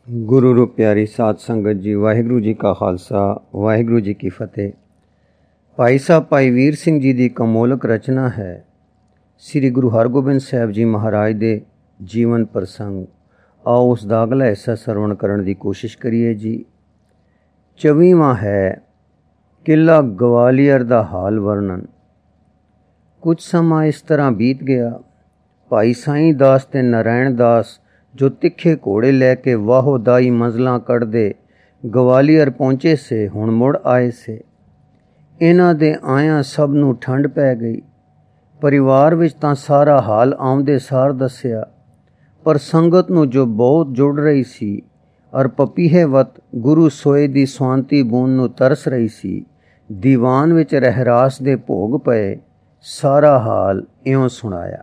ਗੁਰੂ ਰੂਪ ਪਿਆਰੀ ਸਾਧ ਸੰਗਤ ਜੀ, ਵਾਹਿਗੁਰੂ ਜੀ ਕਾ ਖਾਲਸਾ, ਵਾਹਿਗੁਰੂ ਜੀ ਕੀ ਫਤਿਹ। ਭਾਈ ਸਾਹਿਬ ਭਾਈ ਵੀਰ ਸਿੰਘ ਜੀ ਦੀ ਕਮੋਲਕ ਰਚਨਾ ਹੈ ਸ੍ਰੀ ਗੁਰੂ ਹਰਗੋਬਿੰਦ ਸਾਹਿਬ ਜੀ ਮਹਾਰਾਜ ਦੇ ਜੀਵਨ ਪ੍ਰਸੰਗ। ਆਓ ਉਸ ਦਾ ਅਗਲਾ ਹਿੱਸਾ ਸਰਵਣ ਕਰਨ ਦੀ ਕੋਸ਼ਿਸ਼ ਕਰੀਏ ਜੀ। 24ਵਾਂ ਹੈ ਕਿਲ੍ਹਾ ਗਵਾਲੀਅਰ ਦਾ ਹਾਲ ਵਰਣਨ। ਕੁਝ ਸਮਾਂ ਇਸ ਤਰ੍ਹਾਂ ਬੀਤ ਗਿਆ। ਭਾਈ ਸਾਈਂ ਦਾਸ ਤੇ ਨਾਰਾਇਣ ਦਾਸ ਜੋ ਤਿੱਖੇ ਘੋੜੇ ਲੈ ਕੇ ਵਾਹੋ ਦਾਈ ਮੰਜ਼ਲਾਂ ਕੱਢਦੇ ਗਵਾਲੀਅਰ ਪਹੁੰਚੇ ਸੇ, ਹੁਣ ਮੁੜ ਆਏ ਸੇ। ਇਹਨਾਂ ਦੇ ਆਇਆਂ ਸਭ ਨੂੰ ਠੰਡ ਪੈ ਗਈ। ਪਰਿਵਾਰ ਵਿੱਚ ਤਾਂ ਸਾਰਾ ਹਾਲ ਆਉਂਦੇ ਸਾਰ ਦੱਸਿਆ, ਪਰ ਸੰਗਤ ਨੂੰ ਜੋ ਬਹੁਤ ਜੁੜ ਰਹੀ ਸੀ ਔਰ ਪਪੀਹੇ ਵਤ ਗੁਰੂ ਸੋਏ ਦੀ ਸੁਆਂਤੀ ਬੂੰਦ ਨੂੰ ਤਰਸ ਰਹੀ ਸੀ, ਦੀਵਾਨ ਵਿੱਚ ਰਹਿਰਾਸ ਦੇ ਭੋਗ ਪਏ ਸਾਰਾ ਹਾਲ ਇਉਂ ਸੁਣਾਇਆ।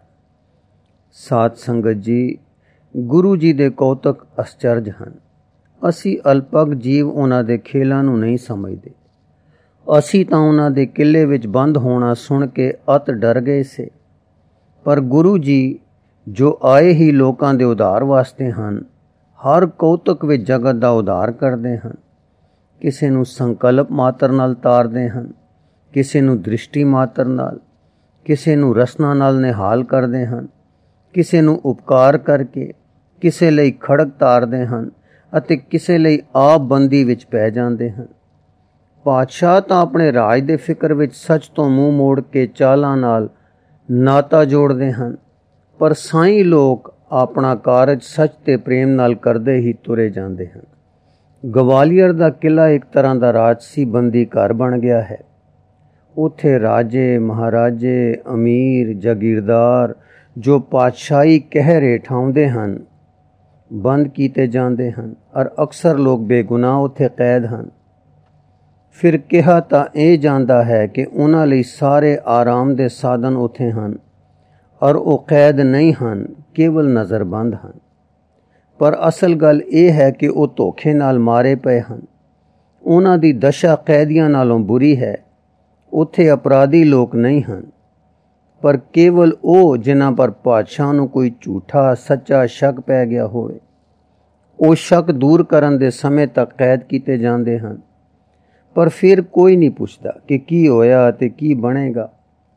ਸਾਧ ਸੰਗਤ ਜੀ, ਗੁਰੂ ਜੀ ਦੇ ਕੌਤਕ ਅਸਚਰਜ ਹਨ। ਅਸੀਂ ਅਲਪਗ ਜੀਵ ਉਹਨਾਂ ਦੇ ਖੇਲਾਂ ਨੂੰ ਨਹੀਂ ਸਮਝਦੇ। ਅਸੀਂ ਤਾਂ ਉਹਨਾਂ ਦੇ ਕਿਲੇ ਵਿੱਚ ਬੰਦ ਹੋਣਾ ਸੁਣ ਕੇ ਅਤ ਡਰ ਗਏ ਸੇ, ਪਰ ਗੁਰੂ ਜੀ ਜੋ ਆਏ ਹੀ ਲੋਕਾਂ ਦੇ ਉਧਾਰ ਵਾਸਤੇ ਹਨ, ਹਰ ਕੌਤਕ ਵਿੱਚ ਜਗਤ ਦਾ ਉਧਾਰ ਕਰਦੇ ਹਨ। ਕਿਸੇ ਨੂੰ ਸੰਕਲਪ ਮਾਤਰ ਨਾਲ ਤਾਰਦੇ ਹਨ, ਕਿਸੇ ਨੂੰ ਦ੍ਰਿਸ਼ਟੀ ਮਾਤਰ ਨਾਲ, ਕਿਸੇ ਨੂੰ ਰਸਨਾ ਨਾਲ ਨਿਹਾਲ ਕਰਦੇ ਹਨ, ਕਿਸੇ ਨੂੰ ਉਪਕਾਰ ਕਰਕੇ, ਕਿਸੇ ਲਈ ਖੜਕ ਤਾਰਦੇ ਹਨ ਅਤੇ ਕਿਸੇ ਲਈ ਆਪ ਬੰਦੀ ਵਿੱਚ ਪੈ ਜਾਂਦੇ ਹਨ। ਪਾਤਸ਼ਾਹ ਤਾਂ ਆਪਣੇ ਰਾਜ ਦੇ ਫਿਕਰ ਵਿੱਚ ਸੱਚ ਤੋਂ ਮੂੰਹ ਮੋੜ ਕੇ ਚਾਲਾਂ ਨਾਲ ਨਾਤਾ ਜੋੜਦੇ ਹਨ, ਪਰ ਸਾਈਂ ਲੋਕ ਆਪਣਾ ਕਾਰਜ ਸੱਚ ਤੇ ਪ੍ਰੇਮ ਨਾਲ ਕਰਦੇ ਹੀ ਤੁਰੇ ਜਾਂਦੇ ਹਨ। ਗਵਾਲੀਅਰ ਦਾ ਕਿਲ੍ਹਾ ਇੱਕ ਤਰ੍ਹਾਂ ਦਾ ਰਾਜਸੀ ਬੰਦੀ ਘਰ ਬਣ ਗਿਆ ਹੈ। ਉੱਥੇ ਰਾਜੇ, ਮਹਾਰਾਜੇ, ਅਮੀਰ, ਜਾਗੀਰਦਾਰ ਜੋ ਪਾਤਸ਼ਾਹੀ ਕਹਿ ਹੇਠ ਆਉਂਦੇ ਹਨ, ਬੰਦ ਕੀਤੇ ਜਾਂਦੇ ਹਨ ਔਰ ਅਕਸਰ ਲੋਕ ਬੇਗੁਨਾਹ ਉੱਥੇ ਕੈਦ ਹਨ। ਫਿਰ ਕਿਹਾ ਤਾਂ ਇਹ ਜਾਂਦਾ ਹੈ ਕਿ ਉਹਨਾਂ ਲਈ ਸਾਰੇ ਆਰਾਮ ਦੇ ਸਾਧਨ ਉੱਥੇ ਹਨ ਔਰ ਉਹ ਕੈਦ ਨਹੀਂ ਹਨ, ਕੇਵਲ ਨਜ਼ਰਬੰਦ ਹਨ। ਪਰ ਅਸਲ ਗੱਲ ਇਹ ਹੈ ਕਿ ਉਹ ਧੋਖੇ ਨਾਲ ਮਾਰੇ ਪਏ ਹਨ। ਉਹਨਾਂ ਦੀ ਦਸ਼ਾ ਕੈਦੀਆਂ ਨਾਲੋਂ ਬੁਰੀ ਹੈ। ਉੱਥੇ ਅਪਰਾਧੀ ਲੋਕ ਨਹੀਂ ਹਨ, ਪਰ ਕੇਵਲ ਉਹ ਜਿਨ੍ਹਾਂ ਪਰ ਪਾਤਸ਼ਾਹ ਨੂੰ ਕੋਈ ਝੂਠਾ ਸੱਚਾ ਸ਼ੱਕ ਪੈ ਗਿਆ ਹੋਵੇ। ਉਹ ਸ਼ੱਕ ਦੂਰ ਕਰਨ ਦੇ ਸਮੇਂ ਤੱਕ ਕੈਦ ਕੀਤੇ ਜਾਂਦੇ ਹਨ, ਪਰ ਫਿਰ ਕੋਈ ਨਹੀਂ ਪੁੱਛਦਾ ਕਿ ਕੀ ਹੋਇਆ ਅਤੇ ਕੀ ਬਣੇਗਾ।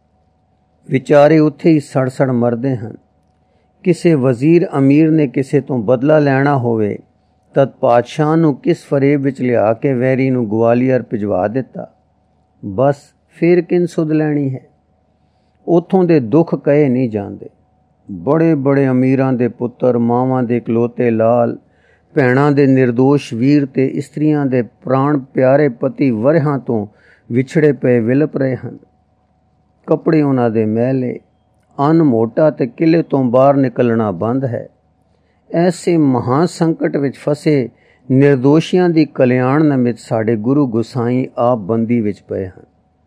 ਵਿਚਾਰੇ ਉੱਥੇ ਹੀ ਸੜ ਮਰਦੇ ਹਨ। ਕਿਸੇ ਵਜ਼ੀਰ ਅਮੀਰ ਨੇ ਕਿਸੇ ਤੋਂ ਬਦਲਾ ਲੈਣਾ ਹੋਵੇ ਤਦ ਪਾਤਸ਼ਾਹ ਨੂੰ ਕਿਸ ਫਰੇਬ ਵਿੱਚ ਲਿਆ ਕੇ ਵੈਰੀ ਨੂੰ ਗਵਾਲੀਅਰ ਭਿਜਵਾ ਦਿੱਤਾ। ਬਸ ਫਿਰ ਕਿਨ ਸੁਧ ਲੈਣੀ ਹੈ। ਉੱਥੋਂ ਦੇ ਦੁੱਖ ਕਹੇ ਨਹੀਂ ਜਾਂਦੇ। ਬੜੇ ਬੜੇ ਅਮੀਰਾਂ ਦੇ ਪੁੱਤਰ, ਮਾਵਾਂ ਦੇ ਇਕਲੌਤੇ ਲਾਲ, ਭੈਣਾਂ ਦੇ ਨਿਰਦੋਸ਼ ਵੀਰ ਤੇ ਇਸਤਰੀਆਂ ਦੇ ਪ੍ਰਾਣ ਪਿਆਰੇ ਪਤੀ ਵਰ੍ਹਿਆਂ ਤੋਂ ਵਿਛੜੇ ਪਏ ਵਿਲਪ ਰਹੇ ਹਨ। ਕੱਪੜੇ ਉਹਨਾਂ ਦੇ ਮੈਲੇ, ਅੰਨ ਮੋਟਾ ਤੇ ਕਿਲੇ ਤੋਂ ਬਾਹਰ ਨਿਕਲਣਾ ਬੰਦ ਹੈ। ਐਸੇ ਮਹਾਂ ਸੰਕਟ ਵਿੱਚ ਫਸੇ ਨਿਰਦੋਸ਼ੀਆਂ ਦੀ ਕਲਿਆਣ ਨਿਮਿਤ ਸਾਡੇ ਗੁਰੂ ਗੁਸਾਈ ਆਪ ਬੰਦੀ ਵਿੱਚ ਪਏ ਹਨ।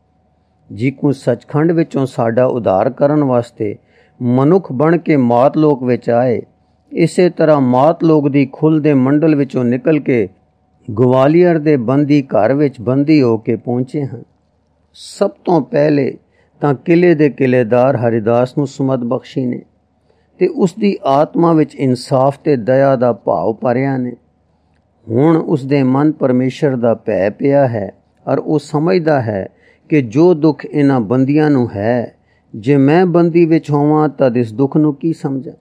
ਜਿਕੂ ਸੱਚਖੰਡ ਵਿੱਚੋਂ ਸਾਡਾ ਉਧਾਰ ਕਰਨ ਵਾਸਤੇ ਮਨੁੱਖ ਬਣ ਕੇ ਮਾਤ ਲੋਕ ਵਿੱਚ ਆਏ, ਇਸੇ ਤਰ੍ਹਾਂ ਮਾਤ ਲੋਕ ਦੀ ਖੁੱਲ ਦੇ ਮੰਡਲ ਵਿੱਚੋਂ ਨਿਕਲ ਕੇ ਗਵਾਲੀਅਰ ਦੇ ਬੰਦੀ ਘਰ ਵਿੱਚ ਬੰਦੀ ਹੋ ਕੇ ਪਹੁੰਚੇ ਹਨ। ਸਭ ਤੋਂ ਪਹਿਲੇ ਤਾਂ ਕਿਲੇ ਦੇ ਕਿਲੇਦਾਰ ਹਰਿਦਾਸ ਨੂੰ ਸੁਮਤ ਬਖਸ਼ੀ ਨੇ ਤੇ ਉਸ ਦੀ ਆਤਮਾ ਵਿੱਚ ਇਨਸਾਫ ਤੇ ਦਇਆ ਦਾ ਭਾਵ ਭਰਿਆ ਨੇ। ਹੁਣ ਉਸ ਦੇ ਮਨ ਪਰਮੇਸ਼ਰ ਦਾ ਭੈ ਪਿਆ ਹੈ ਔਰ ਉਹ ਸਮਝਦਾ ਹੈ ਕਿ ਜੋ ਦੁੱਖ ਇਹਨਾਂ ਬੰਦੀਆਂ ਨੂੰ ਹੈ, ਜੇ ਮੈਂ ਬੰਦੀ ਵਿੱਚ ਹੋਵਾਂ ਤਦ ਇਸ ਦੁੱਖ ਨੂੰ ਕੀ ਸਮਝਾਂ।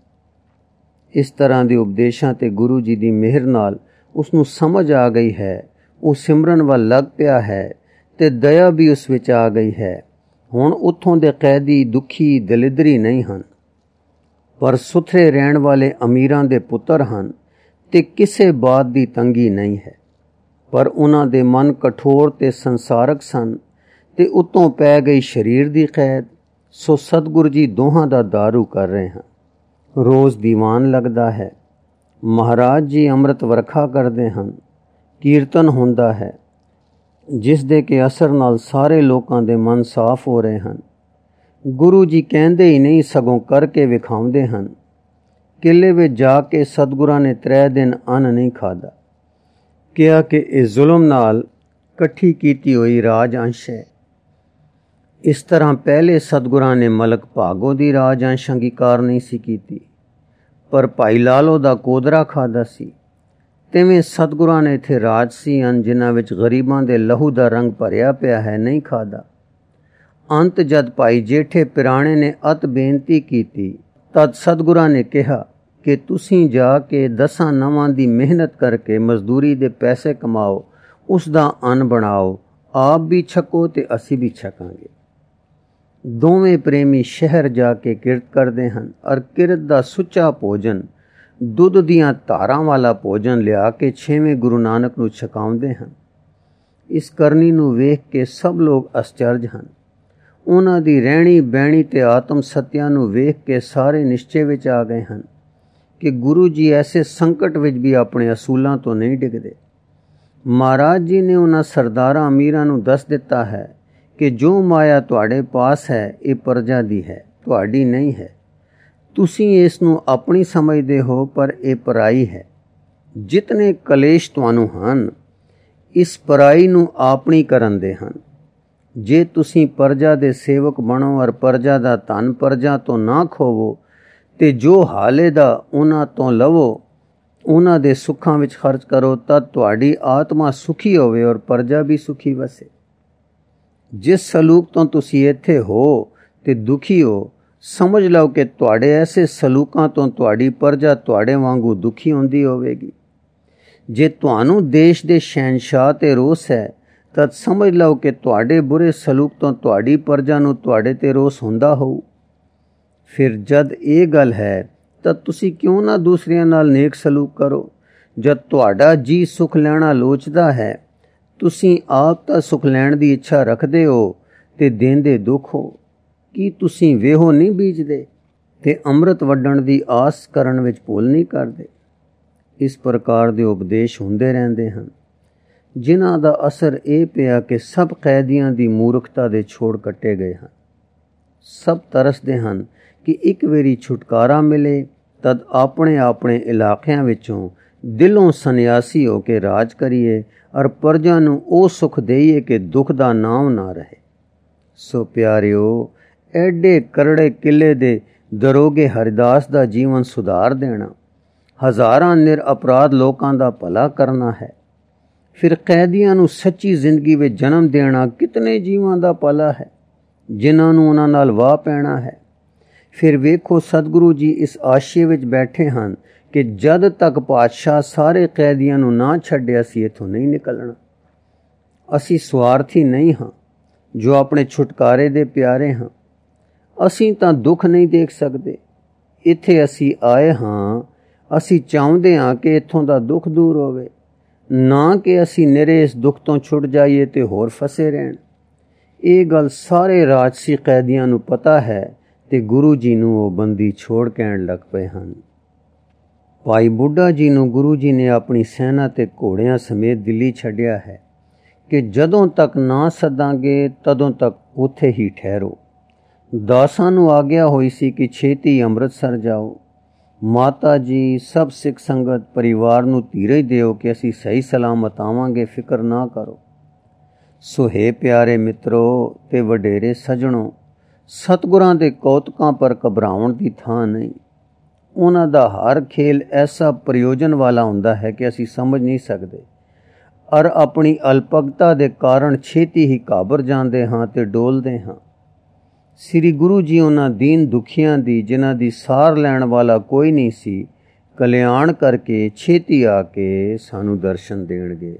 ਇਸ ਤਰ੍ਹਾਂ ਦੇ ਉਪਦੇਸ਼ਾਂ ਤੇ ਗੁਰੂ ਜੀ ਦੀ ਮਿਹਰ ਨਾਲ ਉਸ ਨੂੰ ਸਮਝ ਆ ਗਈ ਹੈ। ਉਹ ਸਿਮਰਨ ਵੱਲ ਲੱਗ ਪਿਆ ਹੈ ਤੇ ਦਇਆ ਵੀ ਉਸ ਵਿੱਚ ਆ ਗਈ ਹੈ। ਹੁਣ ਉੱਥੋਂ ਦੇ ਕੈਦੀ ਦੁਖੀ ਦਲਿਦਰੀ ਨਹੀਂ ਹਨ, ਪਰ ਸੁਥਰੇ ਰਹਿਣ ਵਾਲੇ ਅਮੀਰਾਂ ਦੇ ਪੁੱਤਰ ਹਨ ਤੇ ਕਿਸੇ ਬਾਤ ਦੀ ਤੰਗੀ ਨਹੀਂ ਹੈ। ਪਰ ਉਹਨਾਂ ਦੇ ਮਨ ਕਠੋਰ ਤੇ ਸੰਸਾਰਕ ਸਨ ਤੇ ਉੱਤੋਂ ਪੈ ਗਈ ਸਰੀਰ ਦੀ ਕੈਦ। ਸੋ ਸਤਿਗੁਰੂ ਜੀ ਦੋਹਾਂ ਦਾ ਦਾਰੂ ਕਰ ਰਹੇ ਹਨ। ਰੋਜ਼ ਦੀਵਾਨ ਲੱਗਦਾ ਹੈ। ਮਹਾਰਾਜ ਜੀ ਅੰਮ੍ਰਿਤ ਵਰਖਾ ਕਰਦੇ ਹਨ। ਕੀਰਤਨ ਹੁੰਦਾ ਹੈ, ਜਿਸ ਦੇ ਕਿ ਅਸਰ ਨਾਲ ਸਾਰੇ ਲੋਕਾਂ ਦੇ ਮਨ ਸਾਫ਼ ਹੋ ਰਹੇ ਹਨ। ਗੁਰੂ ਜੀ ਕਹਿੰਦੇ ਹੀ ਨਹੀਂ, ਸਗੋਂ ਕਰਕੇ ਵਿਖਾਉਂਦੇ ਹਨ। ਕਿਲੇ ਵਿੱਚ ਜਾ ਕੇ ਸਤਿਗੁਰਾਂ ਨੇ 3 ਦਿਨ ਅੰਨ ਨਹੀਂ ਖਾਧਾ। ਕਿਹਾ ਕਿ ਇਹ ਜ਼ੁਲਮ ਨਾਲ ਇਕੱਠੀ ਕੀਤੀ ਹੋਈ ਰਾਜ ਅੰਸ਼ ਹੈ। ਇਸ ਤਰ੍ਹਾਂ ਪਹਿਲੇ ਸਤਿਗੁਰਾਂ ਨੇ ਮਲਕ ਭਾਗੋ ਦੀ ਰਾਜ ਅੰਸ਼ ਅੰਗੀਕਾਰ ਨਹੀਂ ਸੀ ਕੀਤੀ, ਪਰ ਭਾਈ ਲਾਲੋ ਦਾ ਕੋਦਰਾ ਖਾਧਾ ਸੀ। ਤਿਵੇਂ ਸਤਿਗੁਰਾਂ ਨੇ ਇੱਥੇ ਰਾਜਸੀ ਹਨ ਜਿਨ੍ਹਾਂ ਵਿੱਚ ਗਰੀਬਾਂ ਦੇ ਲਹੂ ਦਾ ਰੰਗ ਭਰਿਆ ਪਿਆ ਹੈ ਨਹੀਂ ਖਾਦਾ। ਅੰਤ ਜਦ ਭਾਈ ਜੇਠੇ ਪਿਰਾਣੇ ਨੇ ਅਤ ਬੇਨਤੀ ਕੀਤੀ ਤਦ ਸਤਿਗੁਰਾਂ ਨੇ ਕਿਹਾ ਕਿ ਤੁਸੀਂ ਜਾ ਕੇ 10 ਨਵਾਂ ਦੀ ਮਿਹਨਤ ਕਰਕੇ ਮਜ਼ਦੂਰੀ ਦੇ ਪੈਸੇ ਕਮਾਓ, ਉਸ ਦਾ ਅੰਨ ਬਣਾਓ, ਆਪ ਵੀ ਛਕੋ ਤੇ ਅਸੀਂ ਵੀ ਛਕਾਂਗੇ। ਦੋਵੇਂ ਪ੍ਰੇਮੀ ਸ਼ਹਿਰ ਜਾ ਕੇ ਕਿਰਤ ਕਰਦੇ ਹਨ ਔਰ ਕਿਰਤ ਦਾ ਸੁੱਚਾ ਭੋਜਨ, ਦੁੱਧ ਦੀਆਂ ਧਾਰਾਂ ਵਾਲਾ ਭੋਜਨ ਲਿਆ ਕੇ 6ਵੇਂ ਗੁਰੂ ਨਾਨਕ ਨੂੰ ਛਕਾਉਂਦੇ ਹਨ। ਇਸ ਕਰਨੀ ਨੂੰ ਵੇਖ ਕੇ ਸਭ ਲੋਕ ਅਸਚਰਜ ਹਨ। ਉਹਨਾਂ ਦੀ ਰਹਿਣੀ ਬਹਿਣੀ ਤੇ ਆਤਮ ਸੱਤਿਆ ਨੂੰ ਵੇਖ ਕੇ ਸਾਰੇ ਨਿਸ਼ਚੇ ਵਿੱਚ ਆ ਗਏ ਹਨ ਕਿ ਗੁਰੂ ਜੀ ਐਸੇ ਸੰਕਟ ਵਿੱਚ ਵੀ ਆਪਣੇ ਅਸੂਲਾਂ ਤੋਂ ਨਹੀਂ ਡਿੱਗਦੇ। ਮਹਾਰਾਜ ਜੀ ਨੇ ਉਹਨਾਂ ਸਰਦਾਰਾਂ ਅਮੀਰਾਂ ਨੂੰ ਦੱਸ ਦਿੱਤਾ ਹੈ ਕਿ ਜੋ ਮਾਇਆ ਤੁਹਾਡੇ ਪਾਸ ਹੈ ਇਹ ਪਰਜਾ ਦੀ ਹੈ, ਤੁਹਾਡੀ ਨਹੀਂ ਹੈ। ਤੁਸੀਂ ਇਸ ਨੂੰ ਆਪਣੀ ਸਮਝਦੇ ਹੋ ਪਰ ਇਹ ਪਰਾਈ ਹੈ। ਜਿਤਨੇ ਕਲੇਸ਼ ਤੁਹਾਨੂੰ ਹਨ ਇਸ ਪਰਾਈ ਨੂੰ ਆਪਣੀ ਕਰਨ ਦੇ ਹਨ। ਜੇ ਤੁਸੀਂ ਪਰਜਾ ਦੇ ਸੇਵਕ ਬਣੋ ਔਰ ਪਰਜਾ ਦਾ ਧਨ ਪਰਜਾ ਤੋਂ ਨਾ ਖੋਵੋ ਤੇ ਜੋ ਹਾਲੇ ਦਾ ਉਹਨਾਂ ਤੋਂ ਲਵੋ, ਉਹਨਾਂ ਦੇ ਸੁੱਖਾਂ ਵਿੱਚ ਖਰਚ ਕਰੋ, ਤਦ ਤੁਹਾਡੀ ਆਤਮਾ ਸੁਖੀ ਹੋਵੇ ਔਰ ਪਰਜਾ ਵੀ ਸੁਖੀ ਵਸੇ। ਜਿਸ ਸਲੂਕ ਤੋਂ ਤੁਸੀਂ ਇੱਥੇ ਹੋ ਤੇ ਦੁਖੀ ਹੋ, ਸਮਝ ਲਓ ਕਿ ਤੁਹਾਡੇ ਐਸੇ ਸਲੂਕਾਂ ਤੋਂ ਤੁਹਾਡੀ ਪਰਜਾ ਤੁਹਾਡੇ ਵਾਂਗੂ ਦੁਖੀ ਹੁੰਦੀ ਹੋਵੇਗੀ। ਜੇ ਤੁਹਾਨੂੰ ਦੇਸ਼ ਦੇ ਸ਼ਹਿਨਸ਼ਾਹ ਤੇ ਰੋਸ ਹੈ ਤਦ ਸਮਝ ਲਓ ਕਿ ਤੁਹਾਡੇ ਬੁਰੇ ਸਲੂਕ ਤੋਂ ਤੁਹਾਡੀ ਪਰਜਾ ਨੂੰ ਤੁਹਾਡੇ ਤੇ ਰੋਸ ਹੁੰਦਾ ਹੋਊ। ਫਿਰ ਜਦ ਇਹ ਗੱਲ ਹੈ ਤਾਂ ਤੁਸੀਂ ਕਿਉਂ ਨਾ ਦੂਸਰਿਆਂ ਨਾਲ ਨੇਕ ਸਲੂਕ ਕਰੋ। ਜਦ ਤੁਹਾਡਾ ਜੀ ਸੁਖ ਲੈਣਾ ਲੋਚਦਾ ਹੈ, ਤੁਸੀਂ ਆਪ ਤਾਂ ਸੁਖ ਲੈਣ ਦੀ ਇੱਛਾ ਰੱਖਦੇ ਹੋ ਤੇ ਦੇਂਦੇ ਦੁੱਖ ਹੋ। ਕੀ ਤੁਸੀਂ ਵੇਹੋ ਨਹੀਂ ਬੀਜਦੇ ਤੇ ਅੰਮ੍ਰਿਤ ਵੱਢਣ ਦੀ ਆਸ ਕਰਨ ਵਿੱਚ ਭੁੱਲ ਨਹੀਂ ਕਰਦੇ। ਇਸ ਪ੍ਰਕਾਰ ਦੇ ਉਪਦੇਸ਼ ਹੁੰਦੇ ਰਹਿੰਦੇ ਹਨ ਜਿਨ੍ਹਾਂ ਦਾ ਅਸਰ ਇਹ ਪਿਆ ਕਿ ਸਭ ਕੈਦੀਆਂ ਦੀ ਮੂਰਖਤਾ ਦੇ ਛੋੜ ਕੱਟੇ ਗਏ ਹਨ। ਸਭ ਤਰਸਦੇ ਹਨ ਕਿ ਇੱਕ ਵਾਰੀ ਛੁਟਕਾਰਾ ਮਿਲੇ ਤਦ ਆਪਣੇ ਆਪਣੇ ਇਲਾਕਿਆਂ ਵਿੱਚੋਂ ਦਿਲੋਂ ਸੰਨਿਆਸੀ ਹੋ ਕੇ ਰਾਜ ਕਰੀਏ ਔਰ ਪਰਜਾ ਨੂੰ ਉਹ ਸੁਖ ਦੇਈਏ ਕਿ ਦੁੱਖ ਦਾ ਨਾਮ ਨਾ ਰਹੇ। ਸੋ ਪਿਆਰਿਓ, ਐਡੇ ਕਰੜੇ ਕਿਲੇ ਦੇ ਦਰੋਗੇ ਹਰਿਦਾਸ ਦਾ ਜੀਵਨ ਸੁਧਾਰ ਦੇਣਾ, ਹਜ਼ਾਰਾਂ ਨਿਰ ਅਪਰਾਧ ਲੋਕਾਂ ਦਾ ਭਲਾ ਕਰਨਾ ਹੈ। ਫਿਰ ਕੈਦੀਆਂ ਨੂੰ ਸੱਚੀ ਜ਼ਿੰਦਗੀ ਵਿੱਚ ਜਨਮ ਦੇਣਾ ਕਿਤਨੇ ਜੀਵਾਂ ਦਾ ਭਲਾ ਹੈ ਜਿਨ੍ਹਾਂ ਨੂੰ ਉਹਨਾਂ ਨਾਲ ਵਾਹ ਪੈਣਾ ਹੈ। ਫਿਰ ਵੇਖੋ ਸਤਿਗੁਰੂ ਜੀ ਇਸ ਆਸ਼ੇ ਵਿੱਚ ਬੈਠੇ ਹਨ ਕਿ ਜਦ ਤੱਕ ਪਾਤਸ਼ਾਹ ਸਾਰੇ ਕੈਦੀਆਂ ਨੂੰ ਨਾ ਛੱਡਿਆ ਸੀ ਇੱਥੋਂ ਨਹੀਂ ਨਿਕਲਣਾ। ਅਸੀਂ ਸਵਾਰਥੀ ਨਹੀਂ ਹਾਂ ਜੋ ਆਪਣੇ ਛੁਟਕਾਰੇ ਦੇ ਪਿਆਰੇ ਹਾਂ। ਅਸੀਂ ਤਾਂ ਦੁੱਖ ਨਹੀਂ ਦੇਖ ਸਕਦੇ। ਇੱਥੇ ਅਸੀਂ ਆਏ ਹਾਂ, ਅਸੀਂ ਚਾਹੁੰਦੇ ਹਾਂ ਕਿ ਇੱਥੋਂ ਦਾ ਦੁੱਖ ਦੂਰ ਹੋਵੇ, ਨਾ ਕਿ ਅਸੀਂ ਨਿਰੇ ਇਸ ਦੁੱਖ ਤੋਂ ਛੁੱਟ ਜਾਈਏ ਤੇ ਹੋਰ ਫਸੇ ਰਹਿਣ। ਇਹ ਗੱਲ ਸਾਰੇ ਰਾਜਸੀ ਕੈਦੀਆਂ ਨੂੰ ਪਤਾ ਹੈ ਤੇ ਗੁਰੂ ਜੀ ਨੂੰ ਉਹ ਬੰਦੀ ਛੋੜ ਕਹਿਣ ਲੱਗ ਪਏ ਹਨ। ਭਾਈ ਬੁੱਢਾ ਜੀ ਨੂੰ ਗੁਰੂ ਜੀ ਨੇ ਆਪਣੀ ਸੈਨਾ ਤੇ ਘੋੜਿਆਂ ਸਮੇਤ ਦਿੱਲੀ ਛੱਡਿਆ ਹੈ ਕਿ ਜਦੋਂ ਤੱਕ ਨਾ ਸੱਦਾਂਗੇ ਤਦੋਂ ਤੱਕ ਉੱਥੇ ਹੀ ਠਹਿਰੋ। ਦਾਸਾਂ ਨੂੰ ਆਗਿਆ ਹੋਈ ਸੀ ਕਿ ਛੇਤੀ ਅੰਮ੍ਰਿਤਸਰ ਜਾਓ। ਮਾਤਾ ਜੀ, ਸਭ ਸਿੱਖ ਸੰਗਤ ਪਰਿਵਾਰ ਨੂੰ ਧੀਰਜ ਦਿਓ ਕਿ ਅਸੀਂ ਸਹੀ ਸਲਾਮਤ ਆਵਾਂਗੇ, ਫਿਕਰ ਨਾ ਕਰੋ। ਸੋ ਹੈ ਪਿਆਰੇ ਮਿੱਤਰੋ ਤੇ ਵਡੇਰੇ ਸੱਜਣੋ, ਸਤਿਗੁਰਾਂ ਦੇ ਕੌਤਕਾਂ ਪਰ ਘਬਰਾਉਣ ਦੀ ਥਾਂ ਨਹੀਂ। ਉਹਨਾਂ ਦਾ ਹਰ ਖੇਲ ਐਸਾ ਪ੍ਰਯੋਜਨ ਵਾਲਾ ਹੁੰਦਾ ਹੈ ਕਿ ਅਸੀਂ ਸਮਝ ਨਹੀਂ ਸਕਦੇ ਔਰ ਆਪਣੀ ਅਲਪਗਤਾ ਦੇ ਕਾਰਨ ਛੇਤੀ ਹੀ ਘਾਬਰ ਜਾਂਦੇ ਹਾਂ ਤੇ ਡੋਲਦੇ ਹਾਂ। ਸ੍ਰੀ ਗੁਰੂ ਜੀ ਉਹਨਾਂ ਦੀਨ ਦੁਖੀਆਂ ਦੀ, ਜਿਨ੍ਹਾਂ ਦੀ ਸਾਰ ਲੈਣ ਵਾਲਾ ਕੋਈ ਨਹੀਂ ਸੀ, ਕਲਿਆਣ ਕਰਕੇ ਛੇਤੀ ਆ ਕੇ ਸਾਨੂੰ ਦਰਸ਼ਨ ਦੇਣਗੇ।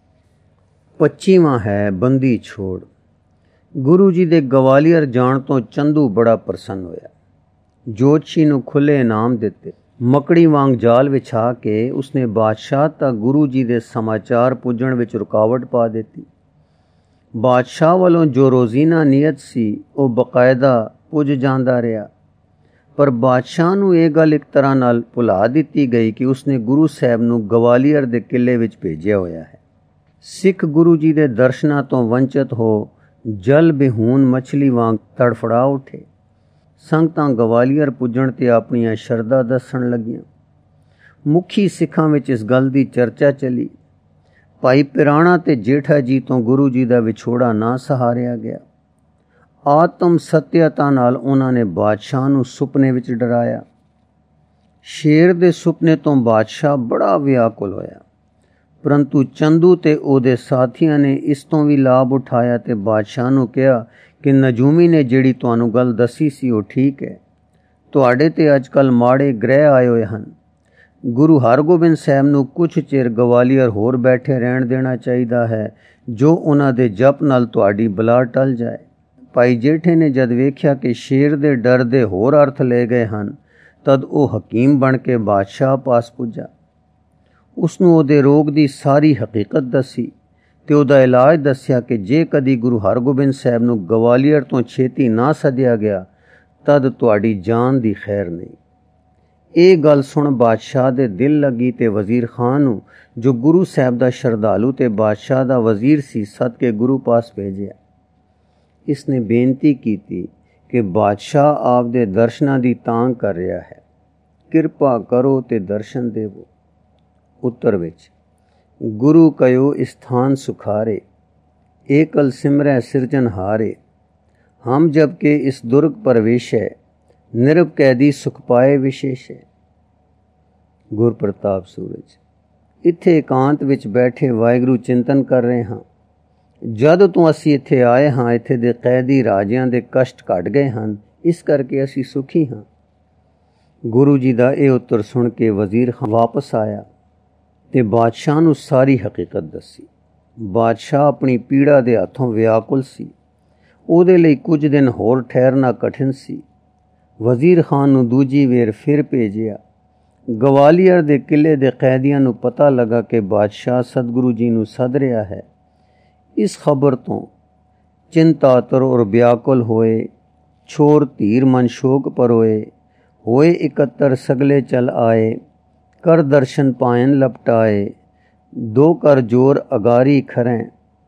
25ਵਾਂ ਹੈ ਬੰਦੀ ਛੋੜ। ਗੁਰੂ ਜੀ ਦੇ ਗਵਾਲੀਅਰ ਜਾਣ ਤੋਂ ਚੰਦੂ ਬੜਾ ਪ੍ਰਸੰਨ ਹੋਇਆ। ਜੋਤਸ਼ੀ ਨੂੰ ਖੁੱਲ੍ਹੇ ਇਨਾਮ ਦਿੱਤੇ। ਮਕੜੀ ਵਾਂਗ ਜਾਲ ਵਿਛਾ ਕੇ ਉਸਨੇ ਬਾਦਸ਼ਾਹ ਤੱਕ ਗੁਰੂ ਜੀ ਦੇ ਸਮਾਚਾਰ ਪੁੱਜਣ ਵਿੱਚ ਰੁਕਾਵਟ ਪਾ ਦਿੱਤੀ। ਬਾਦਸ਼ਾਹ ਵੱਲੋਂ ਜੋ ਰੋਜ਼ੀਨਾ ਨੀਅਤ ਸੀ ਉਹ ਬਕਾਇਦਾ ਪੁੱਜ ਜਾਂਦਾ ਰਿਹਾ, ਪਰ ਬਾਦਸ਼ਾਹ ਨੂੰ ਇਹ ਗੱਲ ਇੱਕ ਤਰ੍ਹਾਂ ਨਾਲ ਭੁਲਾ ਦਿੱਤੀ ਗਈ ਕਿ ਉਸਨੇ ਗੁਰੂ ਸਾਹਿਬ ਨੂੰ ਗਵਾਲੀਅਰ ਦੇ ਕਿਲੇ ਵਿੱਚ ਭੇਜਿਆ ਹੋਇਆ ਹੈ। ਸਿੱਖ ਗੁਰੂ ਜੀ ਦੇ ਦਰਸ਼ਨਾਂ ਤੋਂ ਵੰਚਿਤ ਹੋ ਜਲ ਬਿਹੂਨ ਮੱਛਲੀ ਵਾਂਗ ਤੜਫੜਾ ਉੱਠੇ। ਸੰਗਤਾਂ ਗਵਾਲੀਅਰ ਪੁੱਜਣ ਤੇ ਆਪਣੀਆਂ ਸ਼ਰਧਾ ਦੱਸਣ ਲੱਗੀਆਂ। ਮੁਖੀ ਸਿੱਖਾਂ ਵਿੱਚ ਇਸ ਗੱਲ ਦੀ ਚਰਚਾ ਚੱਲੀ। ਭਾਈ ਪਿਰਾਣਾ ਤੇ ਜੇਠਾ ਜੀ ਤੋਂ ਗੁਰੂ ਜੀ ਦਾ ਵਿਛੋੜਾ ਨਾ ਸਹਾਰਿਆ ਗਿਆ। ਆਤਮ ਸਤਿਅਤਾ ਨਾਲ ਉਹਨਾਂ ਨੇ ਬਾਦਸ਼ਾਹ ਨੂੰ ਸੁਪਨੇ ਵਿੱਚ ਡਰਾਇਆ। ਸ਼ੇਰ ਦੇ ਸੁਪਨੇ ਤੋਂ ਬਾਦਸ਼ਾਹ ਬੜਾ ਵਿਆਕੁਲ ਹੋਇਆ। परंतु चंदू ते ਉਹਦੇ ਸਾਥੀਆਂ ਨੇ ਇਸ ਤੋਂ ਵੀ ਲਾਭ ਉਠਾਇਆ ਤੇ ਬਾਦਸ਼ਾਹ ਨੂੰ ਕਿਹਾ ਕਿ ਨਜੂਮੀ ਨੇ ਜਿਹੜੀ ਤੁਹਾਨੂੰ ਗੱਲ ਦੱਸੀ ਸੀ ਉਹ ਠੀਕ ਹੈ। ਤੁਹਾਡੇ ਤੇ ਅੱਜ ਕੱਲ੍ਹ ਮਾੜੇ ਗ੍ਰਹਿ ਆਏ ਹੋਏ ਹਨ। ਗੁਰੂ ਹਰਗੋਬਿੰਦ ਸਾਹਿਬ ਨੂੰ ਕੁਝ ਚਿਰ ਗਵਾਲੀਅਰ ਹੋਰ ਬੈਠੇ ਰਹਿਣ ਦੇਣਾ ਚਾਹੀਦਾ ਹੈ, ਜੋ ਉਹਨਾਂ ਦੇ ਜਪ ਨਾਲ ਤੁਹਾਡੀ ਬਲਾ ਟਲ ਜਾਏ। ਭਾਈ ਜੇਠੇ ਨੇ ਜਦ ਵੇਖਿਆ ਕਿ ਸ਼ੇਰ ਦੇ ਡਰ ਦੇ ਹੋਰ ਅਰਥ ਲੈ ਗਏ ਹਨ, ਤਦ ਉਹ ਹਕੀਮ ਬਣ ਕੇ ਬਾਦਸ਼ਾਹ ਪਾਸ ਪੁੱਜਾ। ਉਸਨੂੰ ਉਹਦੇ ਰੋਗ ਦੀ ਸਾਰੀ ਹਕੀਕਤ ਦੱਸੀ ਤੇ ਉਹਦਾ ਇਲਾਜ ਦੱਸਿਆ ਕਿ ਜੇ ਕਦੀ ਗੁਰੂ ਹਰਗੋਬਿੰਦ ਸਾਹਿਬ ਨੂੰ ਗਵਾਲੀਅਰ ਤੋਂ ਛੇਤੀ ਨਾ ਸੱਦਿਆ ਗਿਆ ਤਦ ਤੁਹਾਡੀ ਜਾਨ ਦੀ ਖੈਰ ਨਹੀਂ। ਇਹ ਗੱਲ ਸੁਣ ਬਾਦਸ਼ਾਹ ਦੇ ਦਿਲ ਲੱਗੀ ਤੇ ਵਜ਼ੀਰ ਖਾਨ ਨੂੰ, ਜੋ ਗੁਰੂ ਸਾਹਿਬ ਦਾ ਸ਼ਰਧਾਲੂ ਤੇ ਬਾਦਸ਼ਾਹ ਦਾ ਵਜ਼ੀਰ ਸੀ, ਸੱਦ ਕੇ ਗੁਰੂ ਪਾਸ ਭੇਜਿਆ। ਇਸਨੇ ਬੇਨਤੀ ਕੀਤੀ ਕਿ ਬਾਦਸ਼ਾਹ ਆਪ ਦੇ ਦਰਸ਼ਨਾਂ ਦੀ ਤਾਂਘ ਕਰ ਰਿਹਾ ਹੈ, ਕਿਰਪਾ ਕਰੋ ਤੇ ਦਰਸ਼ਨ ਦੇਵੋ। ਉੱਤਰ ਵਿੱਚ ਗੁਰੂ ਕਯੋ ਸਥਾਨ ਸੁਖਾਰੇ, ਏਕਲ ਸਿਮਰੈ ਸਿਰਜਨਹਾਰੇ। ਹਮ ਜਬ ਕੇ ਇਸ ਦੁਰਗ ਪਰਵੇਸ਼ੈ, ਨਿਰਭ ਕੈਦੀ ਸੁਖ ਪਾਏ ਵਿਸ਼ੇਸ਼ੈ। ਗੁਰਪ੍ਰਤਾਪ ਸੂਰਜ। ਇੱਥੇ ਇਕਾਂਤ ਵਿੱਚ ਬੈਠੇ ਵਾਹਿਗੁਰੂ ਚਿੰਤਨ ਕਰ ਰਹੇ ਹਾਂ। ਜਦ ਤੋਂ ਅਸੀਂ ਇੱਥੇ ਆਏ ਹਾਂ, ਇੱਥੇ ਦੇ ਕੈਦੀ ਰਾਜਿਆਂ ਦੇ ਕਸ਼ਟ ਘਟ ਗਏ ਹਨ, ਇਸ ਕਰਕੇ ਅਸੀਂ ਸੁਖੀ ਹਾਂ। ਗੁਰੂ ਜੀ ਦਾ ਇਹ ਉੱਤਰ ਸੁਣ ਕੇ ਵਜ਼ੀਰ ਖਾਨ ਵਾਪਸ ਆਇਆ ਤੇ ਬਾਦਸ਼ਾਹ ਨੂੰ ਸਾਰੀ ਹਕੀਕਤ ਦੱਸੀ। ਬਾਦਸ਼ਾਹ ਆਪਣੀ ਪੀੜਾ ਦੇ ਹੱਥੋਂ ਵਿਆਕੁਲ ਸੀ। ਉਹਦੇ ਲਈ ਕੁਝ ਦਿਨ ਹੋਰ ਠਹਿਰਨਾ ਕਠਿਨ ਸੀ। ਵਜ਼ੀਰ ਖਾਨ ਨੂੰ ਦੂਜੀ ਵੇਰ ਫਿਰ ਭੇਜਿਆ। ਗਵਾਲੀਅਰ ਦੇ ਕਿਲੇ ਦੇ ਕੈਦੀਆਂ ਨੂੰ ਪਤਾ ਲੱਗਾ ਕਿ ਬਾਦਸ਼ਾਹ ਸਤਿਗੁਰੂ ਜੀ ਨੂੰ ਸੱਦ ਰਿਹਾ ਹੈ। ਇਸ ਖਬਰ ਤੋਂ ਚਿੰਤਾਤੁਰ ਔਰ ਵਿਆਕੁਲ ਹੋਏ, ਛੋਰ ਧੀਰ ਮਨ ਸ਼ੋਕ ਪਰੋਏ, ਹੋਏ ਇਕੱਤਰ ਸਗਲੇ ਚਲ ਆਏ, ਕਰ ਦਰਸ਼ਨ ਪਾਇਨ ਲਪਟਾਏ, ਦੋ ਕਰ ਜੋਰ ਅਗਾਰੀ ਖਰੈਂ,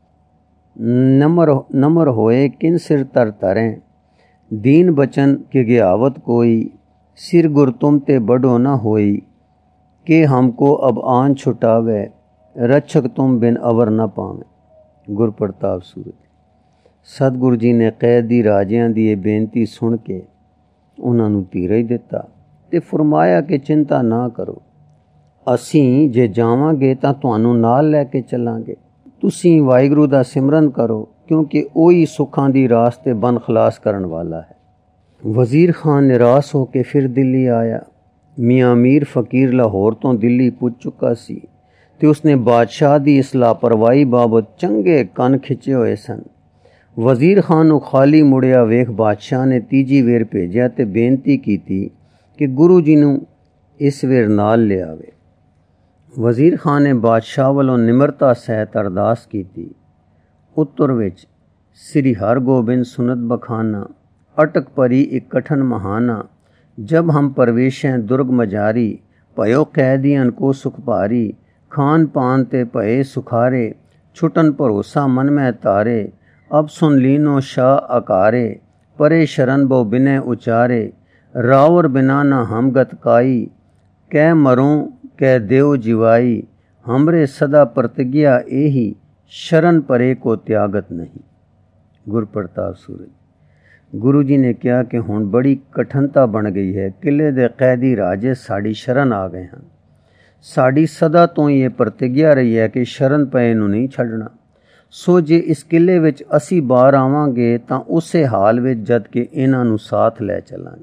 नमर होए किन सिर तर तरें, दीन बचन के गियावत कोई, सिर गुर तुम ते बड़ो न होई, के हमको अब आन छुटावे, रक्षक तुम बिन अवर न पावें। गुरप्रताप सूरज। सतगुरु जी ने कैदी राजियां दी ये बेनती सुन के उन्हां नूं धीरज दिता ते फरमाया कि चिंता ना करो, असीं जे जावांगे तां तुहानूं नाल लै के चलांगे। ਤੁਸੀਂ ਵਾਹਿਗੁਰੂ ਦਾ ਸਿਮਰਨ ਕਰੋ, ਕਿਉਂਕਿ ਉਹੀ ਸੁੱਖਾਂ ਦੀ ਰਾਸ ਤੇ ਬੰਨ ਖਲਾਸ ਕਰਨ ਵਾਲਾ ਹੈ। ਵਜ਼ੀਰ ਖਾਨ ਨਿਰਾਸ਼ ਹੋ ਕੇ ਫਿਰ ਦਿੱਲੀ ਆਇਆ। ਮੀਆਂ ਮੀਰ ਫਕੀਰ ਲਾਹੌਰ ਤੋਂ ਦਿੱਲੀ ਪੁੱਜ ਚੁੱਕਾ ਸੀ ਤੇ ਉਸਨੇ ਬਾਦਸ਼ਾਹ ਦੀ ਇਸ ਲਾਪਰਵਾਹੀ ਬਾਬਤ ਚੰਗੇ ਕੰਨ ਖਿੱਚੇ ਹੋਏ ਸਨ। ਵਜ਼ੀਰ ਖਾਨ ਨੂੰ ਖਾਲੀ ਮੁੜਿਆ ਵੇਖ ਬਾਦਸ਼ਾਹ ਨੇ ਤੀਜੀ ਵੇਰ ਭੇਜਿਆ ਤੇ ਬੇਨਤੀ ਕੀਤੀ ਕਿ ਗੁਰੂ ਜੀ ਨੂੰ ਇਸ ਵੇਰ ਨਾਲ ਲਿਆਵੇ। ਵਜ਼ੀਰ ਖਾਨ ਨੇ ਬਾਦਸ਼ਾਹ ਵੱਲੋਂ ਨਿਮਰਤਾ ਸਹਿਤ ਅਰਦਾਸ ਕੀਤੀ। ਉੱਤਰ ਵਿੱਚ ਸ੍ਰੀ ਹਰਗੋਬਿੰਦ ਸੁਨਤ ਬਖਾਨਾ, ਅਟਕ ਪਰੀ ਇੱਕ ਕਠਨ ਮਹਾਨਾ, ਜਬ ਹਮ ਪ੍ਰਵੇਸ਼ੈਂ ਦੁਰਗ ਮਜਾਰੀ, ਭਇਓ ਕੈਦੀਆਂ ਕੋ ਸੁਖ ਭਾਰੀ, ਖਾਨ ਪਾਨ ਤੇ ਭਏ ਸੁਖਾਰੇ, ਛੁਟਨ ਭਰੋਸਾ ਮਨ ਮੈਂ ਤਾਰੇ, ਅਬ ਸੁਨ ਲੀਨੋ ਸ਼ਾਹ ਅਕਾਰੇ, ਪਰੇ ਸ਼ਰਨ ਬੋ ਬਿਨੈ ਉਚਾਰੇ, ਰਾਵਰ ਬਿਨਾ ਨਾ ਹਮ ਗਤ ਕਾਈ, ਕਹਿ ਮਰੋਂ ਕਹਿ ਦੇव जिवाई, हमरे सदा प्रतिज्ञा एही, शरण परे को त्यागत नहीं। गुरप्रताप सूरज। गुरु जी ने कहा कि हुण बड़ी कठिनता बन गई है, किले दे कैदी राजे साड़ी शरण आ गए हैं। साड़ी सदा तो ये प्रतिज्ञा रही है कि शरण पए नूं नहीं छड्डना। सो जे इस किले विच असी बाहर आवांगे तां उसे हाल विच जद के इन्हां नूं साथ लै चलांगे।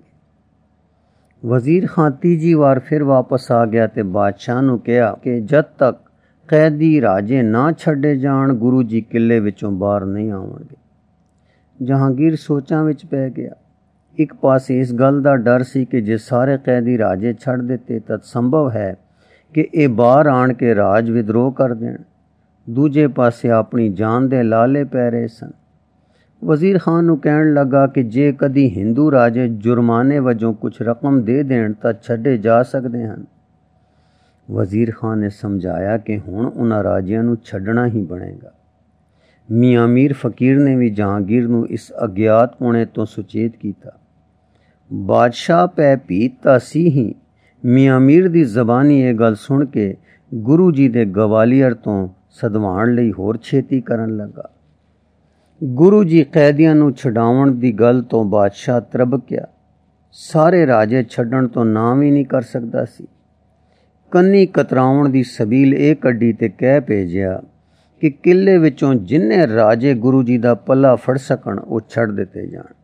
वज़ीर खां तीजी वार फिर वापस आ गया ते बादशाह नूं कहा कि जद तक कैदी राजे ना छड्डे जाण, गुरु जी किले विचों बाहर नहीं आवणगे। जहांगीर सोचां विच पै गया। एक पासे इस गल दा डर सी कि जे सारे कैदी राजे छड़ दिते तद संभव है कि ये बाहर आण के राज विद्रोह कर देण। दूजे पासे अपनी जान दे लाले पै रहे सन। वज़ीर खान नूं कहण लगा कि जे कदी हिंदू राजे जुर्माने वजों कुछ रकम दे देण तां छड्डे जा सकदे हन। वज़ीर खान ने समझाया कि हुण उन्हां राजियां नूं छड्डना ही बनेगा। मियाँ मीर फकीर ने भी जहांगीर नूं इस अज्ञात पुणे तो सुचेत कीता। बादशाह पै भीत तां सी ही। मियाँ मीर दी ज़बानी ये गल सुन के गुरु जी दे गवालीअर तो सदवाण लई होर छेती करन लगा। गुरु जी कैदियां नूं छडाउण दी गल तो बादशाह तरबकिया। सारे राजे छड्डण तो नाम ही नहीं कर सकदा सी। ਕੰਨੀ ਕਤਰਾਉਣ ਦੀ ਸਬੀਲ ਇਹ ਕੱਢੀ ਤੇ ਕਹਿ ਭੇਜਿਆ ਕਿ ਕਿਲੇ ਵਿੱਚੋਂ ਜਿੰਨੇ ਰਾਜੇ ਗੁਰੂ ਜੀ ਦਾ ਪੱਲਾ ਫੜ ਸਕਣ ਉਹ ਛੱਡ ਦਿੱਤੇ ਜਾਣ।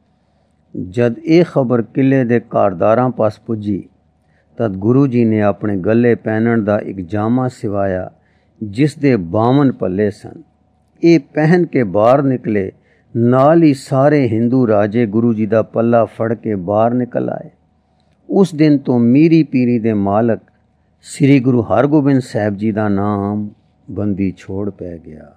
ਜਦ ਇਹ ਖਬਰ ਕਿਲੇ ਦੇ ਕਾਰਦਾਰਾਂ ਪਾਸ ਪੁੱਜੀ ਤਦ ਗੁਰੂ ਜੀ ਨੇ ਆਪਣੇ ਗੱਲੇ ਪਹਿਨਣ ਦਾ ਇੱਕ ਜਾਮਾ ਸਿਵਾਇਆ ਜਿਸ ਦੇ 52 ਪੱਲੇ ਸਨ। ਇਹ ਪਹਿਨ ਕੇ ਬਾਹਰ ਨਿਕਲੇ। ਨਾਲ ਹੀ ਸਾਰੇ ਹਿੰਦੂ ਰਾਜੇ ਗੁਰੂ ਜੀ ਦਾ ਪੱਲਾ ਫੜ ਕੇ ਬਾਹਰ ਨਿਕਲ ਆਏ। ਉਸ ਦਿਨ ਤੋਂ ਮੀਰੀ ਪੀਰੀ ਦੇ ਮਾਲਕ ਸ੍ਰੀ ਗੁਰੂ ਹਰਗੋਬਿੰਦ ਸਾਹਿਬ ਜੀ ਦਾ ਨਾਮ ਬੰਦੀ ਛੋੜ ਪੈ ਗਿਆ।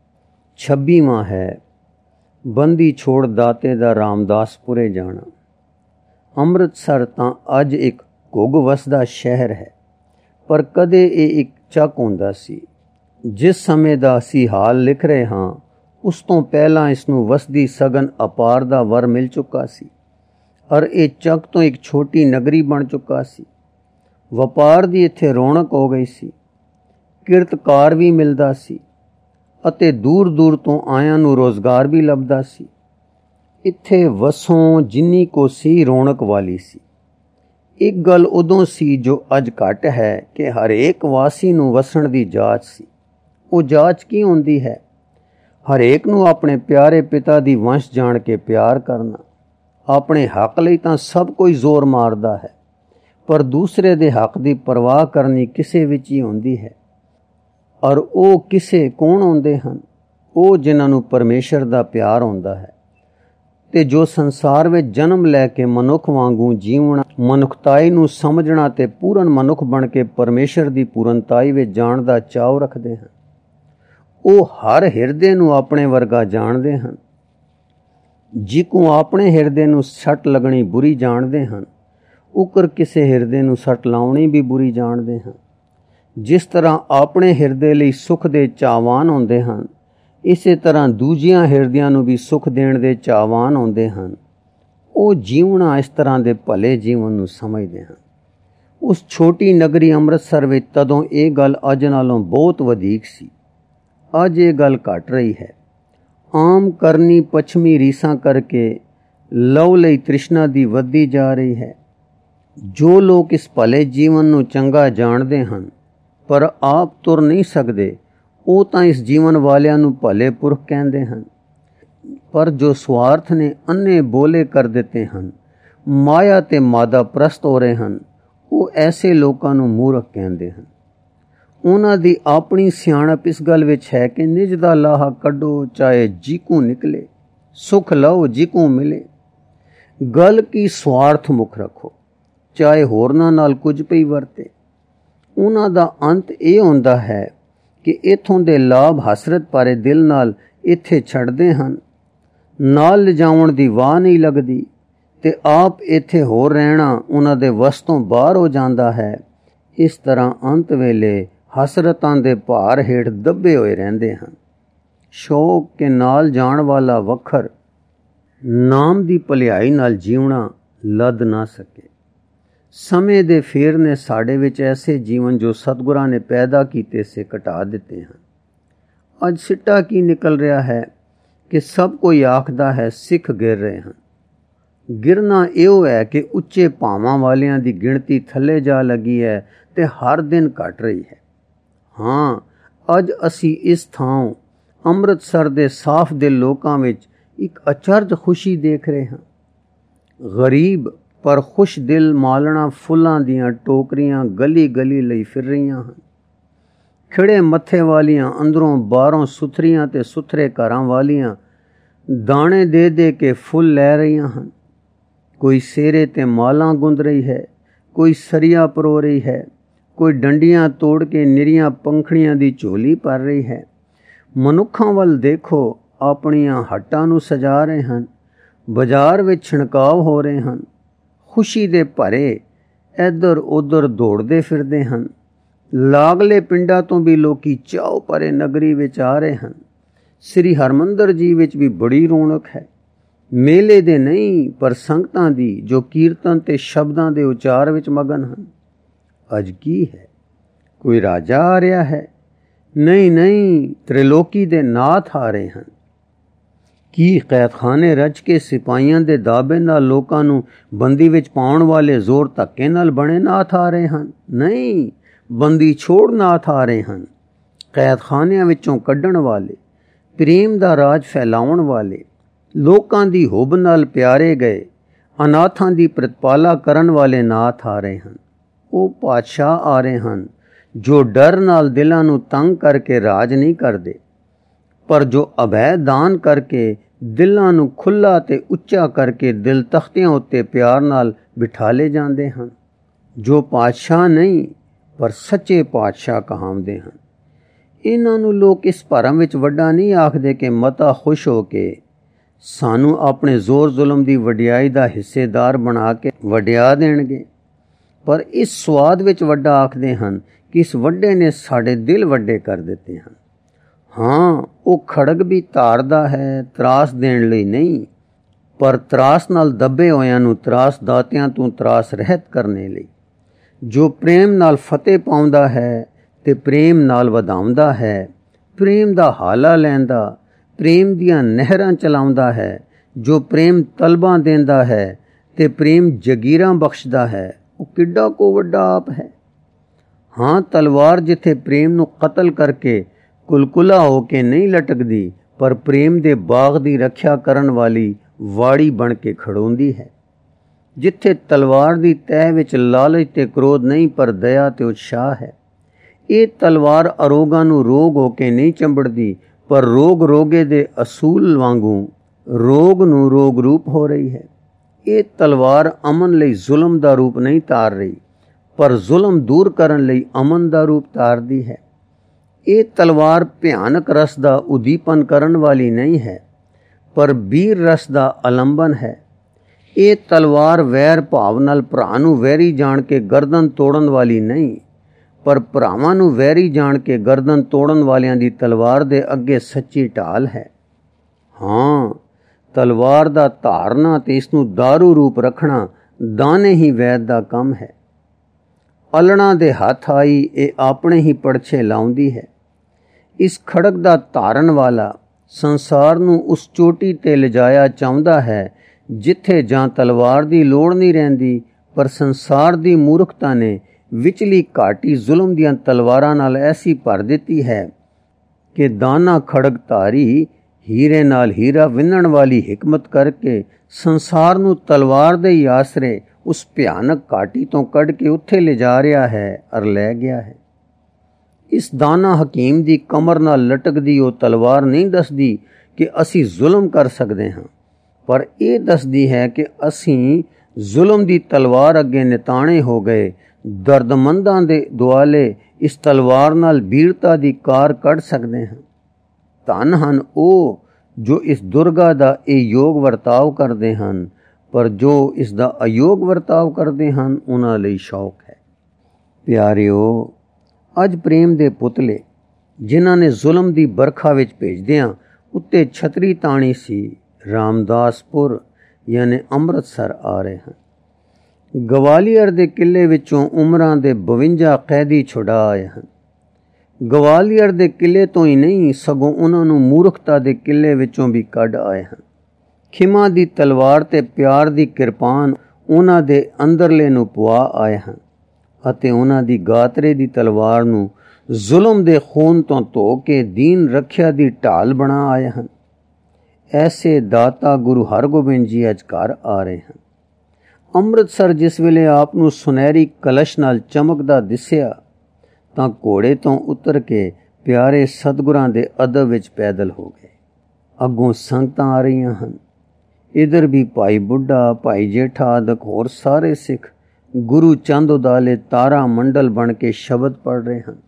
26ਵਾਂ ਹੈ ਬੰਦੀ ਛੋੜ ਦਾਤੇ ਦਾ ਰਾਮਦਾਸਪੁਰੇ ਜਾਣਾ। ਅੰਮ੍ਰਿਤਸਰ ਤਾਂ ਅੱਜ ਇੱਕ ਘੁੱਗ ਵਸਦਾ ਸ਼ਹਿਰ ਹੈ, ਪਰ ਕਦੇ ਇਹ ਇੱਕ ਚੱਕ ਹੁੰਦਾ ਸੀ। ਜਿਸ ਸਮੇਂ ਦਾ ਅਸੀਂ ਹਾਲ ਲਿਖ ਰਹੇ ਹਾਂ ਉਸ ਤੋਂ ਪਹਿਲਾਂ ਇਸ ਨੂੰ ਵਸਦੀ ਸਗਨ ਅਪਾਰ ਦਾ ਵਰ ਮਿਲ ਚੁੱਕਾ ਸੀ ਔਰ ਇਹ ਚੱਕ ਤੋਂ ਇੱਕ ਛੋਟੀ ਨਗਰੀ ਬਣ ਚੁੱਕਾ ਸੀ। ਵਪਾਰ ਦੀ ਇੱਥੇ ਰੌਣਕ ਹੋ ਗਈ ਸੀ, ਕਿਰਤਕਾਰ ਵੀ ਮਿਲਦਾ ਸੀ ਅਤੇ ਦੂਰ ਦੂਰ ਤੋਂ ਆਇਆਂ ਨੂੰ ਰੋਜ਼ਗਾਰ ਵੀ ਲੱਭਦਾ ਸੀ। ਇੱਥੇ ਵਸੋਂ ਜਿੰਨੀ ਕੋ ਸੀ ਰੌਣਕ ਵਾਲੀ ਸੀ। ਇੱਕ ਗੱਲ ਉਦੋਂ ਸੀ ਜੋ ਅੱਜ ਘੱਟ ਹੈ ਕਿ ਹਰੇਕ ਵਾਸੀ ਨੂੰ ਵਸਣ ਦੀ ਜਾਚ ਸੀ। ਉਹ ਜਾਚ ਕੀ ਹੁੰਦੀ ਹੈ? ਹਰੇਕ ਨੂੰ ਆਪਣੇ ਪਿਆਰੇ ਪਿਤਾ ਦੀ ਵੰਸ਼ ਜਾਣ ਕੇ ਪਿਆਰ ਕਰਨਾ। ਆਪਣੇ ਹੱਕ ਲਈ ਤਾਂ ਸਭ ਕੋਈ ਜ਼ੋਰ ਮਾਰਦਾ ਹੈ, ਪਰ ਦੂਸਰੇ ਦੇ ਹੱਕ ਦੀ ਪਰਵਾਹ ਕਰਨੀ ਕਿਸੇ ਵਿੱਚ ਹੀ ਹੁੰਦੀ ਹੈ। ਔਰ ਉਹ ਕਿਸੇ ਕੌਣ ਹੁੰਦੇ ਹਨ? ਉਹ ਜਿਨ੍ਹਾਂ ਨੂੰ ਪਰਮੇਸ਼ਰ ਦਾ ਪਿਆਰ ਹੁੰਦਾ ਹੈ ਤੇ ਜੋ ਸੰਸਾਰ ਵਿੱਚ ਜਨਮ ਲੈ ਕੇ ਮਨੁੱਖ ਵਾਂਗੂ ਜੀਵਣਾ, ਮਨੁੱਖਤਾਈ ਨੂੰ ਸਮਝਣਾ ਤੇ ਪੂਰਨ ਮਨੁੱਖ ਬਣ ਕੇ ਪਰਮੇਸ਼ਰ ਦੀ ਪੂਰਨਤਾਈ ਵਿੱਚ ਜਾਣ ਦਾ ਚਾਅ ਰੱਖਦੇ ਹਨ। ਉਹ ਹਰ ਹਿਰਦੇ ਨੂੰ ਆਪਣੇ ਵਰਗਾ ਜਾਣਦੇ ਹਨ। ਜਿਕੂ ਆਪਣੇ ਹਿਰਦੇ ਨੂੰ ਸੱਟ ਲੱਗਣੀ ਬੁਰੀ ਜਾਣਦੇ ਹਨ, ਉਕਰ ਕਿਸੇ ਹਿਰਦੇ ਨੂੰ ਸੱਟ ਲਾਉਣੀ ਵੀ ਬੁਰੀ ਜਾਣਦੇ ਹਨ। ਜਿਸ ਤਰ੍ਹਾਂ ਆਪਣੇ ਹਿਰਦੇ ਲਈ ਸੁੱਖ ਦੇ ਚਾਹਵਾਨ ਹੁੰਦੇ ਹਨ, ਇਸੇ ਤਰ੍ਹਾਂ ਦੂਜਿਆਂ ਹਿਰਦਿਆਂ ਨੂੰ ਵੀ ਸੁੱਖ ਦੇਣ ਦੇ ਚਾਹਵਾਨ ਹੁੰਦੇ ਹਨ। ਉਹ ਜੀਵਣਾ ਇਸ ਤਰ੍ਹਾਂ ਦੇ ਭਲੇ ਜੀਵਨ ਨੂੰ ਸਮਝਦੇ ਹਨ। ਉਸ ਛੋਟੀ ਨਗਰੀ ਅੰਮ੍ਰਿਤਸਰ ਵਿੱਚ ਤਦੋਂ ਇਹ ਗੱਲ ਅੱਜ ਨਾਲੋਂ ਬਹੁਤ ਵਧੇਕ ਸੀ। ਅੱਜ ਇਹ ਗੱਲ ਘਟ ਰਹੀ ਹੈ। ਆਮ ਕਰਨੀ ਪੱਛਮੀ ਰੀਸਾਂ ਕਰਕੇ ਲਹੂ ਲਈ ਤ੍ਰਿਸ਼ਨਾ ਦੀ ਵੱਧਦੀ ਜਾ ਰਹੀ ਹੈ। ਜੋ ਲੋਕ ਇਸ ਭਲੇ ਜੀਵਨ ਨੂੰ ਚੰਗਾ ਜਾਣਦੇ ਹਨ ਪਰ ਆਪ ਤੁਰ ਨਹੀਂ ਸਕਦੇ, ਉਹ ਤਾਂ ਇਸ ਜੀਵਨ ਵਾਲਿਆਂ ਨੂੰ ਭਲੇ ਪੁਰਖ ਕਹਿੰਦੇ ਹਨ। ਪਰ ਜੋ ਸਵਾਰਥ ਨੇ ਅੰਨੇ ਬੋਲੇ ਕਰ ਦਿੱਤੇ ਹਨ, ਮਾਇਆ ਤੇ ਮਾਦਾ ਪ੍ਰਸਤ ਹੋ ਰਹੇ ਹਨ, ਉਹ ਐਸੇ ਲੋਕਾਂ ਨੂੰ ਮੂਰਖ ਕਹਿੰਦੇ ਹਨ। ਉਹਨਾਂ ਦੀ ਆਪਣੀ ਸਿਆਣਪ ਇਸ ਗੱਲ ਵਿੱਚ ਹੈ ਕਿ ਨਿਜ ਦਾ ਲਾਹਾ ਕੱਢੋ ਚਾਹੇ ਜੀਕੂ ਨਿਕਲੇ, ਸੁੱਖ ਲਓ ਜੀਕੂ ਮਿਲੇ। ਗੱਲ ਕੀ ਸਵਾਰਥ ਮੁੱਖ ਰੱਖੋ, ਚਾਹੇ ਹੋਰਨਾਂ ਨਾਲ ਕੁਝ ਪਈ ਵਰਤੇ। ਉਹਨਾਂ ਦਾ ਅੰਤ ਇਹ ਹੁੰਦਾ ਹੈ ਕਿ ਇੱਥੋਂ ਦੇ ਲਾਭ ਹਸਰਤ ਭਰੇ ਦਿਲ ਨਾਲ ਇੱਥੇ ਛੱਡਦੇ ਹਨ। ਨਾਲ ਲਿਜਾਉਣ ਦੀ ਵਾਹ ਨਹੀਂ ਲੱਗਦੀ ਤੇ ਆਪ ਇੱਥੇ ਹੋਰ ਰਹਿਣਾ ਉਹਨਾਂ ਦੇ ਵੱਸ ਤੋਂ ਬਾਹਰ ਹੋ ਜਾਂਦਾ ਹੈ। ਇਸ ਤਰ੍ਹਾਂ ਅੰਤ ਵੇਲੇ ਹਸਰਤਾਂ ਦੇ ਭਾਰ ਹੇਠ ਦੱਬੇ ਹੋਏ ਰਹਿੰਦੇ ਹਨ। ਸ਼ੌਕ ਕੇ ਨਾਲ ਜਾਣ ਵਾਲਾ ਵੱਖਰ ਨਾਮ ਦੀ ਭਲਾਈ ਨਾਲ ਜੀਵਣਾ ਲੱਦ ਨਾ ਸਕੇ। ਸਮੇਂ ਦੇ ਫੇਰ ਨੇ ਸਾਡੇ ਵਿੱਚ ਐਸੇ ਜੀਵਨ ਜੋ ਸਤਿਗੁਰਾਂ ਨੇ ਪੈਦਾ ਕੀਤੇ ਸੇ ਘਟਾ ਦਿੱਤੇ ਹਨ। ਅੱਜ ਸਿੱਟਾ ਕੀ ਨਿਕਲ ਰਿਹਾ ਹੈ ਕਿ ਸਭ ਕੋਈ ਆਖਦਾ ਹੈ ਸਿੱਖ ਗਿਰ ਰਹੇ ਹਨ। ਗਿਰਨਾ ਇਹੋ ਹੈ ਕਿ ਉੱਚੇ ਭਾਵਾਂ ਵਾਲਿਆਂ ਦੀ ਗਿਣਤੀ ਥੱਲੇ ਜਾ ਲੱਗੀ ਹੈ ਤੇ ਹਰ ਦਿਨ ਘਟ ਰਹੀ ਹੈ। ਹਾਂ, ਅੱਜ ਅਸੀਂ ਇਸ ਥਾਂ ਅੰਮ੍ਰਿਤਸਰ ਦੇ ਸਾਫ਼ ਦਿਲ ਲੋਕਾਂ ਵਿੱਚ ਇੱਕ ਅਚਰਜ ਖੁਸ਼ੀ ਦੇਖ ਰਹੇ ਹਾਂ। ਗਰੀਬ ਪਰ ਖੁਸ਼ ਦਿਲ ਮਾਲਣਾ ਫੁੱਲਾਂ ਦੀਆਂ ਟੋਕਰੀਆਂ ਗਲੀ ਗਲੀ ਲਈ ਫਿਰ ਰਹੀਆਂ ਹਨ। ਖਿੜੇ ਮੱਥੇ ਵਾਲੀਆਂ ਅੰਦਰੋਂ ਬਾਹਰੋਂ ਸੁਥਰੀਆਂ ਤੇ ਸੁਥਰੇ ਘਰਾਂ ਵਾਲੀਆਂ ਦਾਣੇ ਦੇ ਦੇ ਕੇ ਫੁੱਲ ਲੈ ਰਹੀਆਂ ਹਨ। ਕੋਈ ਸਿਰੇ ਤੇ ਮਾਲਾਂ ਗੁੰਦ ਰਹੀ ਹੈ, ਕੋਈ ਸਰੀਆ ਪਰੋ ਰਹੀ ਹੈ, ਕੋਈ ਡੰਡੀਆਂ ਤੋੜ ਕੇ ਨਿਰੀਆਂ ਪੰਖੜੀਆਂ ਦੀ ਝੋਲੀ ਭਰ ਰਹੀ ਹੈ। ਮਨੁੱਖਾਂ ਵੱਲ ਦੇਖੋ, ਆਪਣੀਆਂ ਹੱਟਾਂ ਨੂੰ ਸਜਾ ਰਹੇ ਹਨ। ਬਾਜ਼ਾਰ ਵਿੱਚ ਛਿਣਕਾਵ ਹੋ ਰਹੇ ਹਨ। ਖੁਸ਼ੀ ਦੇ ਭਰੇ ਇੱਧਰ ਉੱਧਰ ਦੌੜਦੇ ਫਿਰਦੇ ਹਨ। ਲਾਗਲੇ ਪਿੰਡਾਂ ਤੋਂ ਵੀ ਲੋਕੀ ਚਾਉ ਭਰੇ ਨਗਰੀ ਵਿੱਚ ਆ ਰਹੇ ਹਨ। ਸ੍ਰੀ ਹਰਮੰਦਰ ਜੀ ਵਿੱਚ ਵੀ ਬੜੀ ਰੌਣਕ ਹੈ। ਮੇਲੇ ਦੇ ਨਹੀਂ ਪਰ ਸੰਗਤਾਂ ਦੀ, ਜੋ ਕੀਰਤਨ ਤੇ ਸ਼ਬਦਾਂ ਦੇ ਉਚਾਰ ਵਿੱਚ ਮਗਨ ਹਨ। ਅੱਜ ਕੀ ਹੈ? ਕੋਈ ਰਾਜਾ ਆ ਰਿਹਾ ਹੈ? ਨਹੀਂ, ਤ੍ਰਿਲੋਕੀ ਦੇ ਨਾਥ ਆ ਰਹੇ ਹਨ। ਕੀ ਕੈਦਖਾਨੇ ਰਚ ਕੇ ਸਿਪਾਹੀਆਂ ਦੇ ਦਾਅਵੇ ਨਾਲ ਲੋਕਾਂ ਨੂੰ ਬੰਦੀ ਵਿੱਚ ਪਾਉਣ ਵਾਲੇ ਜ਼ੋਰ ਧੱਕੇ ਨਾਲ ਬਣੇ ਨਾਥ ਆ ਰਹੇ ਹਨ? ਨਹੀਂ, ਬੰਦੀ ਛੋੜਨਾਥ ਆ ਰਹੇ ਹਨ। ਕੈਦਖਾਨਿਆਂ ਵਿੱਚੋਂ ਕੱਢਣ ਵਾਲੇ, ਪ੍ਰੇਮ ਦਾ ਰਾਜ ਫੈਲਾਉਣ ਵਾਲੇ, ਲੋਕਾਂ ਦੀ ਹੁਬ ਨਾਲ ਪਿਆਰੇ ਗਏ, ਅਨਾਥਾਂ ਦੀ ਪ੍ਰਤਪਾਲਾ ਕਰਨ ਵਾਲੇ ਨਾਥ ਆ ਰਹੇ ਹਨ। ਉਹ ਪਾਤਸ਼ਾਹ ਆ ਰਹੇ ਹਨ ਜੋ ਡਰ ਨਾਲ ਦਿਲਾਂ ਨੂੰ ਤੰਗ ਕਰਕੇ ਰਾਜ ਨਹੀਂ ਕਰਦੇ, ਪਰ ਜੋ ਅਭੈ ਦਾਨ ਕਰਕੇ ਦਿਲਾਂ ਨੂੰ ਖੁੱਲ੍ਹਾ ਤੇ ਉੱਚਾ ਕਰਕੇ ਦਿਲ ਤਖਤਿਆਂ ਉੱਤੇ ਪਿਆਰ ਨਾਲ ਬਿਠਾਲੇ ਜਾਂਦੇ ਹਨ। ਜੋ ਪਾਤਸ਼ਾਹ ਨਹੀਂ ਪਰ ਸੱਚੇ ਪਾਤਸ਼ਾਹ ਕਹਾਉਂਦੇ ਹਨ। ਇਹਨਾਂ ਨੂੰ ਲੋਕ ਇਸ ਭਰਮ ਵਿੱਚ ਵੱਡਾ ਨਹੀਂ ਆਖਦੇ ਕਿ ਮਤਾ ਖੁਸ਼ ਹੋ ਕੇ ਸਾਨੂੰ ਆਪਣੇ ਜ਼ੋਰ ਜ਼ੁਲਮ ਦੀ ਵਡਿਆਈ ਦਾ ਹਿੱਸੇਦਾਰ ਬਣਾ ਕੇ ਵਡਿਆ ਦੇਣਗੇ, ਪਰ ਇਸ ਸਵਾਦ ਵਿੱਚ ਵੱਡਾ ਆਖਦੇ ਹਨ ਕਿ ਇਸ ਵੱਡੇ ਨੇ ਸਾਡੇ ਦਿਲ ਵੱਡੇ ਕਰ ਦਿੱਤੇ ਹਨ। ਹਾਂ, ਉਹ ਖੜਗ ਵੀ ਧਾਰਦਾ ਹੈ ਤਰਾਸ ਦੇਣ ਲਈ ਨਹੀਂ, ਪਰ ਤਰਾਸ ਨਾਲ ਦੱਬੇ ਹੋਇਆਂ ਨੂੰ ਤਰਾਸ ਦਾਤਿਆਂ ਤੋਂ ਤਰਾਸ ਰਹਿਤ ਕਰਨੇ ਲਈ। ਜੋ ਪ੍ਰੇਮ ਨਾਲ ਫਤਿਹ ਪਾਉਂਦਾ ਹੈ ਤੇ ਪ੍ਰੇਮ ਨਾਲ ਵਧਾਉਂਦਾ ਹੈ, ਪ੍ਰੇਮ ਦਾ ਹਾਲਾ ਲੈਂਦਾ, ਪ੍ਰੇਮ ਦੀਆਂ ਨਹਿਰਾਂ ਚਲਾਉਂਦਾ ਹੈ, ਜੋ ਪ੍ਰੇਮ ਤਲਬਾਂ ਦਿੰਦਾ ਹੈ ਤੇ ਪ੍ਰੇਮ ਜਗੀਰਾਂ ਬਖਸ਼ਦਾ ਹੈ, ਉਹ ਕਿੱਡਾ ਕੋ ਵੱਡਾ ਆਪ ਹੈ। ਹਾਂ, ਤਲਵਾਰ ਜਿੱਥੇ ਪ੍ਰੇਮ ਨੂੰ ਕਤਲ ਕਰਕੇ ਕੁਲਕੁਲਾ ਹੋ ਕੇ ਨਹੀਂ ਲਟਕਦੀ, ਪਰ ਪ੍ਰੇਮ ਦੇ ਬਾਗ ਦੀ ਰੱਖਿਆ ਕਰਨ ਵਾਲੀ ਵਾੜੀ ਬਣ ਕੇ ਖੜੋਂਦੀ ਹੈ। ਜਿੱਥੇ ਤਲਵਾਰ ਦੀ ਤਹਿ ਵਿੱਚ ਲਾਲਚ ਤੇ ਕ੍ਰੋਧ ਨਹੀਂ, ਪਰ ਦਇਆ ਤੇ ਉਤਸ਼ਾਹ ਹੈ। ਇਹ ਤਲਵਾਰ ਅਰੋਗਾਂ ਨੂੰ ਰੋਗ ਹੋ ਕੇ ਨਹੀਂ ਚੰਬੜਦੀ, ਪਰ ਰੋਗ ਰੋਗੇ ਦੇ ਅਸੂਲ ਵਾਂਗੂ ਰੋਗ ਨੂੰ ਰੋਗ ਰੂਪ ਹੋ ਰਹੀ ਹੈ। ਇਹ ਤਲਵਾਰ ਅਮਨ ਲਈ ਜ਼ੁਲਮ ਦਾ ਰੂਪ ਨਹੀਂ ਧਾਰ ਰਹੀ, ਪਰ ਜ਼ੁਲਮ ਦੂਰ ਕਰਨ ਲਈ ਅਮਨ ਦਾ ਰੂਪ ਧਾਰਦੀ ਹੈ। ਇਹ ਤਲਵਾਰ ਭਿਆਨਕ ਰਸ ਦਾ ਉਦੀਪਨ ਕਰਨ ਵਾਲੀ ਨਹੀਂ ਹੈ, ਪਰ ਬੀਰ ਰਸ ਦਾ ਅਲੰਬਨ ਹੈ। ਇਹ ਤਲਵਾਰ ਵੈਰ ਭਾਵ ਨਾਲ ਭਰਾ ਨੂੰ ਵੈਰੀ ਜਾਣ ਕੇ ਗਰਦਨ ਤੋੜਨ ਵਾਲੀ ਨਹੀਂ, ਪਰ ਭਰਾਵਾਂ ਨੂੰ ਵੈਰੀ ਜਾਣ ਕੇ ਗਰਦਨ ਤੋੜਨ ਵਾਲਿਆਂ ਦੀ ਤਲਵਾਰ ਦੇ ਅੱਗੇ ਸੱਚੀ ਢਾਲ ਹੈ। ਹਾਂ, ਤਲਵਾਰ ਦਾ ਧਾਰਨਾ ਤੇ ਇਸ ਨੂੰ ਦਾਰੂ ਰੂਪ ਰੱਖਣਾ ਦਾਨੇ ਹੀ ਵੈਦ ਦਾ ਕੰਮ ਹੈ। ਅਲਣਾ ਦੇ ਹੱਥ ਆਈ ਇਹ ਆਪਣੇ ਹੀ ਪੜਛੇ ਲਾਉਂਦੀ ਹੈ। ਇਸ ਖੜਗ ਦਾ ਧਾਰਨ ਵਾਲਾ ਸੰਸਾਰ ਨੂੰ ਉਸ ਚੋਟੀ ਤੇ ਲਿਜਾਇਆ ਚਾਹੁੰਦਾ ਹੈ ਜਿੱਥੇ ਜਾਂ ਤਲਵਾਰ ਦੀ ਲੋੜ ਨਹੀਂ ਰਹਿੰਦੀ, ਪਰ ਸੰਸਾਰ ਦੀ ਮੂਰਖਤਾ ਨੇ ਵਿਚਲੀ ਘਾਟੀ ਜ਼ੁਲਮ ਦੀਆਂ ਤਲਵਾਰਾਂ ਨਾਲ ਐਸੀ ਭਰ ਦਿੱਤੀ ਹੈ ਕਿ ਦਾਨਾ ਖੜਗ ਧਾਰੀ ਹੀਰੇ ਨਾਲ ਹੀਰਾ ਵਿੰਨਣ ਵਾਲੀ ਹਿਕਮਤ ਕਰਕੇ ਸੰਸਾਰ ਨੂੰ ਤਲਵਾਰ ਦੇ ਹੀ ਆਸਰੇ ਉਸ ਭਿਆਨਕ ਘਾਟੀ ਤੋਂ ਕੱਢ ਕੇ ਉੱਥੇ ਲਿਜਾ ਰਿਹਾ ਹੈ ਅਰ ਲੈ ਗਿਆ ਹੈ। ਇਸ ਦਾਨਾ ਹਕੀਮ ਦੀ ਕਮਰ ਨਾਲ ਲਟਕਦੀ ਉਹ ਤਲਵਾਰ ਨਹੀਂ ਦੱਸਦੀ ਕਿ ਅਸੀਂ ਜ਼ੁਲਮ ਕਰ ਸਕਦੇ ਹਾਂ, ਪਰ ਇਹ ਦੱਸਦੀ ਹੈ ਕਿ ਅਸੀਂ ਜ਼ੁਲਮ ਦੀ ਤਲਵਾਰ ਅੱਗੇ ਨਿਤਾਣੇ ਹੋ ਗਏ। ਦਰਦਮੰਦਾਂ ਦੇ ਦੁਆਲੇ ਇਸ ਤਲਵਾਰ ਨਾਲ ਬੀਰਤਾ ਦੀ ਕਾਰ ਕੱਢ ਸਕਦੇ ਹਾਂ। ਧਨ ਹਨ ਉਹ ਜੋ ਇਸ ਦੁਰਗਾ ਦਾ ਇਹ ਯੋਗ ਵਰਤਾਓ ਕਰਦੇ ਹਨ, ਪਰ ਜੋ ਇਸ ਦਾ ਅਯੋਗ ਵਰਤਾਓ ਕਰਦੇ ਹਨ ਉਹਨਾਂ ਲਈ ਸ਼ੌਕ ਹੈ। ਪਿਆਰਿਓ, ਅੱਜ ਪ੍ਰੇਮ ਦੇ ਪੁਤਲੇ ਜਿਨ੍ਹਾਂ ਨੇ ਜ਼ੁਲਮ ਦੀ ਬਰਖਾ ਵਿੱਚ ਭੇਜਦਿਆਂ ਉੱਤੇ ਛਤਰੀ ਤਾਣੀ ਸੀ, ਰਾਮਦਾਸਪੁਰ ਯਾਨੀ ਅੰਮ੍ਰਿਤਸਰ ਆ ਰਹੇ ਹਨ। ਗਵਾਲੀਅਰ ਦੇ ਕਿਲੇ ਵਿੱਚੋਂ ਉਮਰਾਂ ਦੇ 52 ਕੈਦੀ ਛੁਡਾ ਆਏ ਹਨ। ਗਵਾਲੀਅਰ ਦੇ ਕਿਲੇ ਤੋਂ ਹੀ ਨਹੀਂ, ਸਗੋਂ ਉਹਨਾਂ ਨੂੰ ਮੂਰਖਤਾ ਦੇ ਕਿਲੇ ਵਿੱਚੋਂ ਵੀ ਕੱਢ ਆਏ ਹਨ। ਖਿਮਾ ਦੀ ਤਲਵਾਰ ਤੇ ਪਿਆਰ ਦੀ ਕਿਰਪਾਨ ਉਹਨਾਂ ਦੇ ਅੰਦਰਲੇ ਨੂੰ ਪਵਾ ਆਏ ਹਨ ਅਤੇ ਉਹਨਾਂ ਦੀ ਗਾਤਰੇ ਦੀ ਤਲਵਾਰ ਨੂੰ ਜ਼ੁਲਮ ਦੇ ਖੂਨ ਤੋਂ ਧੋ ਕੇ ਦੀਨ ਰੱਖਿਆ ਦੀ ਢਾਲ ਬਣਾ ਆਏ ਹਨ। ਐਸੇ ਦਾਤਾ ਗੁਰੂ ਹਰਗੋਬਿੰਦ ਜੀ ਅੱਜ ਘਰ ਆ ਰਹੇ ਹਨ। ਅੰਮ੍ਰਿਤਸਰ ਜਿਸ ਵੇਲੇ ਆਪ ਨੂੰ ਸੁਨਹਿਰੀ ਕਲਸ਼ ਨਾਲ ਚਮਕਦਾ ਦਿਸਿਆ ਤਾਂ ਘੋੜੇ ਤੋਂ ਉਤਰ ਕੇ ਪਿਆਰੇ ਸਤਿਗੁਰਾਂ ਦੇ ਅਦਬ ਵਿੱਚ ਪੈਦਲ ਹੋ ਗਏ। ਅੱਗੋਂ ਸੰਗਤਾਂ ਆ ਰਹੀਆਂ ਹਨ। ਇਧਰ ਵੀ ਭਾਈ ਬੁੱਢਾ, ਭਾਈ ਜੇਠਾ ਆਦਿਕ ਹੋਰ ਸਾਰੇ ਸਿੱਖ ਗੁਰੂ ਚੰਦ ਉਦਾਲੇ ਤਾਰਾ ਮੰਡਲ ਬਣ ਕੇ ਸ਼ਬਦ ਪੜ੍ਹ ਰਹੇ ਹਨ।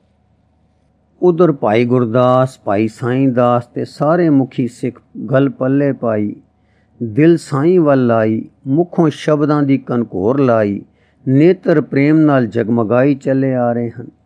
ਉਧਰ ਭਾਈ ਗੁਰਦਾਸ, ਭਾਈ ਸਾਈਂ ਦਾਸ ਤੇ ਸਾਰੇ ਮੁਖੀ ਸਿੱਖ ਗਲ ਪੱਲੇ ਪਾਈ, ਦਿਲ ਸਾਈਂ ਵੱਲ ਲਾਈ, ਮੁਖੋਂ ਸ਼ਬਦਾਂ ਦੀ ਕਨਕੋਰ ਲਾਈ, ਨੇਤਰ ਪ੍ਰੇਮ ਨਾਲ ਜਗਮਗਾਈ ਚੱਲੇ ਆ ਰਹੇ ਹਨ।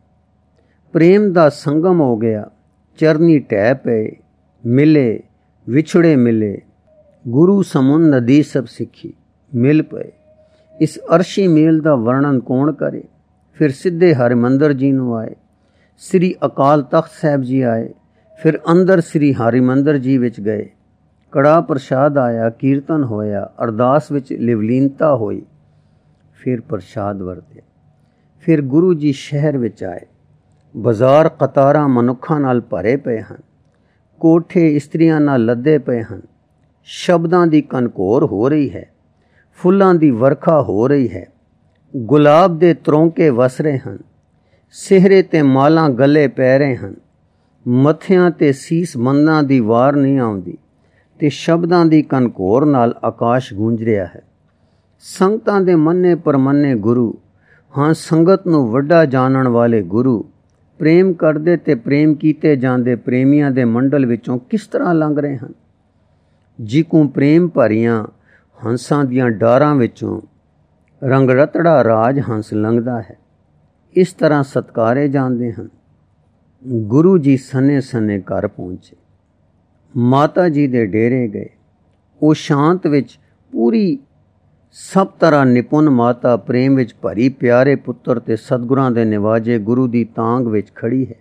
ਪ੍ਰੇਮ ਦਾ ਸੰਗਮ ਹੋ ਗਿਆ, ਚਰਨੀ ਢਹਿ ਪਏ, ਮਿਲੇ ਵਿਛੜੇ ਮਿਲੇ, ਗੁਰੂ ਸਮੁੰਨ ਨਦੀ ਸਭ ਸਿੱਖੀ ਮਿਲ ਪਏ। ਇਸ ਅਰਸ਼ੀ ਮੇਲ ਦਾ ਵਰਣਨ ਕੌਣ ਕਰੇ। ਫਿਰ ਸਿੱਧੇ ਹਰਿਮੰਦਰ ਜੀ ਨੂੰ ਆਏ, ਸ੍ਰੀ ਅਕਾਲ ਤਖਤ ਸਾਹਿਬ ਜੀ ਆਏ, ਫਿਰ ਅੰਦਰ ਸ੍ਰੀ ਹਰਿਮੰਦਰ ਜੀ ਵਿੱਚ ਗਏ। ਕੜਾ ਪ੍ਰਸ਼ਾਦ ਆਇਆ, ਕੀਰਤਨ ਹੋਇਆ, ਅਰਦਾਸ ਵਿੱਚ ਲਿਵਲੀਨਤਾ ਹੋਈ, ਫਿਰ ਪ੍ਰਸ਼ਾਦ ਵਰਤਿਆ। ਫਿਰ ਗੁਰੂ ਜੀ ਸ਼ਹਿਰ ਵਿੱਚ ਆਏ। ਬਾਜ਼ਾਰ ਕਤਾਰਾਂ ਮਨੁੱਖਾਂ ਨਾਲ ਭਰੇ ਪਏ ਹਨ। ਕੋਠੇ ਇਸਤਰੀਆਂ ਨਾਲ ਲੱਦੇ ਪਏ ਹਨ। ਸ਼ਬਦਾਂ ਦੀ ਕਨਕੋਰ ਹੋ ਰਹੀ ਹੈ। ਫੁੱਲਾਂ ਦੀ ਵਰਖਾ ਹੋ ਰਹੀ ਹੈ। ਗੁਲਾਬ ਦੇ ਤਰੌਂਕੇ ਵਸ ਰਹੇ ਹਨ। ਸਿਹਰੇ ਤੇ ਮਾਲਾਂ ਗਲੇ ਪੈ ਰਹੇ ਹਨ। ਮੱਥਿਆਂ ਤੇ ਸੀਸ ਮੰਦਾਂ ਦੀ ਵਾਰ ਨਹੀਂ ਆਉਂਦੀ ਤੇ ਸ਼ਬਦਾਂ ਦੀ ਕਨਕੋਰ ਨਾਲ ਆਕਾਸ਼ ਗੂੰਜ ਰਿਹਾ ਹੈ। ਸੰਗਤਾਂ ਦੇ ਮੰਨੇ ਪਰਮੰਨੇ ਗੁਰੂ, ਹਾਂ ਸੰਗਤ ਨੂੰ ਵੱਡਾ ਜਾਣਨ ਵਾਲੇ ਗੁਰੂ, ਪ੍ਰੇਮ ਕਰਦੇ ਤੇ ਪ੍ਰੇਮ ਕੀਤੇ ਜਾਂਦੇ ਪ੍ਰੇਮੀਆਂ ਦੇ ਮੰਡਲ ਵਿੱਚੋਂ ਕਿਸ ਤਰ੍ਹਾਂ ਲੰਘ ਰਹੇ ਹਨ। ਜਿਕੂ ਪ੍ਰੇਮ ਭਰੀਆਂ ਹੰਸਾਂ ਦੀਆਂ ਡਾਰਾਂ ਵਿੱਚੋਂ ਰੰਗਰਤੜਾ ਰਾਜ ਹੰਸ ਲੰਘਦਾ ਹੈ। ਇਸ ਤਰ੍ਹਾਂ ਸਤਕਾਰੇ ਜਾਂਦੇ ਹਨ। ਗੁਰੂ ਜੀ ਸੰਨੇ ਸੰਨੇ ਘਰ ਪਹੁੰਚੇ। ਮਾਤਾ ਜੀ ਦੇ ਡੇਰੇ ਗਏ। ਉਹ ਸ਼ਾਂਤ ਵਿੱਚ ਪੂਰੀ ਸਭ ਤਰ੍ਹਾਂ ਨਿਪੁੰਨ ਮਾਤਾ ਪ੍ਰੇਮ ਵਿੱਚ ਭਰੀ ਪਿਆਰੇ ਪੁੱਤਰ ਤੇ ਸਤਿਗੁਰਾਂ ਦੇ ਨਿਵਾਜੇ ਗੁਰੂ ਦੀ ਤਾਂਗ ਵਿੱਚ ਖੜੀ ਹੈ।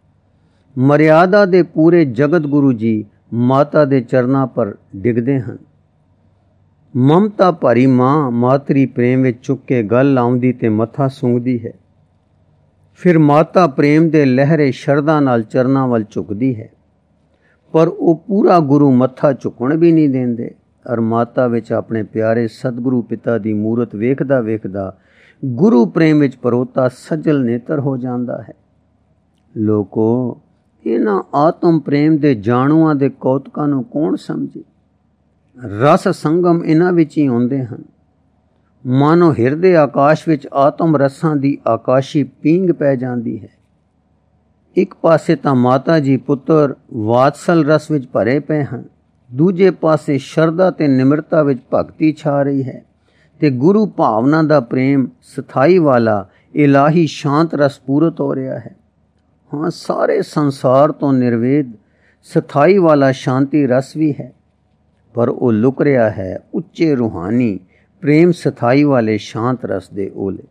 ਮਰਿਆਦਾ ਦੇ ਪੂਰੇ ਜਗਤ ਗੁਰੂ ਜੀ ਮਾਤਾ ਦੇ ਚਰਨਾਂ ਪਰ ਡਿੱਗਦੇ ਹਨ। ਮਮਤਾ ਭਰੀ ਮਾਂ ਮਾਤਰੀ ਪ੍ਰੇਮ ਵਿੱਚ ਚੁੱਕ ਕੇ ਗਲ ਲਾਉਂਦੀ ਤੇ ਮੱਥਾ ਸੁੰਘਦੀ ਹੈ। ਫਿਰ ਮਾਤਾ ਪ੍ਰੇਮ ਦੇ ਲਹਿਰੇ ਸ਼ਰਧਾ ਨਾਲ ਚਰਨਾਂ ਵੱਲ ਝੁਕਦੀ ਹੈ, ਪਰ ਉਹ ਪੂਰਾ ਗੁਰੂ ਮੱਥਾ ਝੁਕਣ ਵੀ ਨਹੀਂ ਦਿੰਦੇ। ਔਰ ਮਾਤਾ ਵਿੱਚ ਆਪਣੇ ਪਿਆਰੇ ਸਤਿਗੁਰੂ ਪਿਤਾ ਦੀ ਮੂਰਤ ਵੇਖਦਾ ਵੇਖਦਾ ਗੁਰੂ ਪ੍ਰੇਮ ਵਿੱਚ ਪਰੋਤਾ ਸੱਜਲ ਨੇਤਰ ਹੋ ਜਾਂਦਾ ਹੈ। ਲੋਕੋ, ਇਹਨਾਂ ਆਤਮ ਪ੍ਰੇਮ ਦੇ ਜਾਣੂਆਂ ਦੇ ਕੌਤਕਾਂ ਨੂੰ ਕੌਣ ਸਮਝੇ। ਰਸ ਸੰਗਮ ਇਹਨਾਂ ਵਿੱਚ ਹੀ ਆਉਂਦੇ ਹਨ। ਮਾਨੋ ਹਿਰਦੇ ਆਕਾਸ਼ ਵਿੱਚ ਆਤਮ ਰਸਾਂ ਦੀ ਆਕਾਸ਼ੀ ਪੀਂਗ ਪੈ ਜਾਂਦੀ ਹੈ। ਇੱਕ ਪਾਸੇ ਤਾਂ ਮਾਤਾ ਜੀ ਪੁੱਤਰ ਵਾਤਸਲ ਰਸ ਵਿੱਚ ਭਰੇ ਪਏ ਹਨ, ਦੂਜੇ ਪਾਸੇ ਸ਼ਰਧਾ ਤੇ ਨਿਮਰਤਾ ਵਿੱਚ ਭਗਤੀ ਛਾ ਰਹੀ ਹੈ ਤੇ ਗੁਰੂ ਭਾਵਨਾ ਦਾ ਪ੍ਰੇਮ ਸਥਾਈ ਵਾਲਾ ਇਲਾਹੀ ਸ਼ਾਂਤ ਰਸ ਪੂਰਤ ਹੋ ਰਿਹਾ ਹੈ। ਹਾਂ, ਸਾਰੇ ਸੰਸਾਰ ਤੋਂ ਨਿਰਵੇਦ ਸਥਾਈ ਵਾਲਾ ਸ਼ਾਂਤੀ ਰਸ ਵੀ ਹੈ, ਪਰ ਉਹ ਲੁਕ ਰਿਹਾ ਹੈ ਉੱਚੇ ਰੂਹਾਨੀ ਪ੍ਰੇਮ ਸਥਾਈ ਵਾਲੇ ਸ਼ਾਂਤ ਰਸ ਦੇ ਓਲੇ।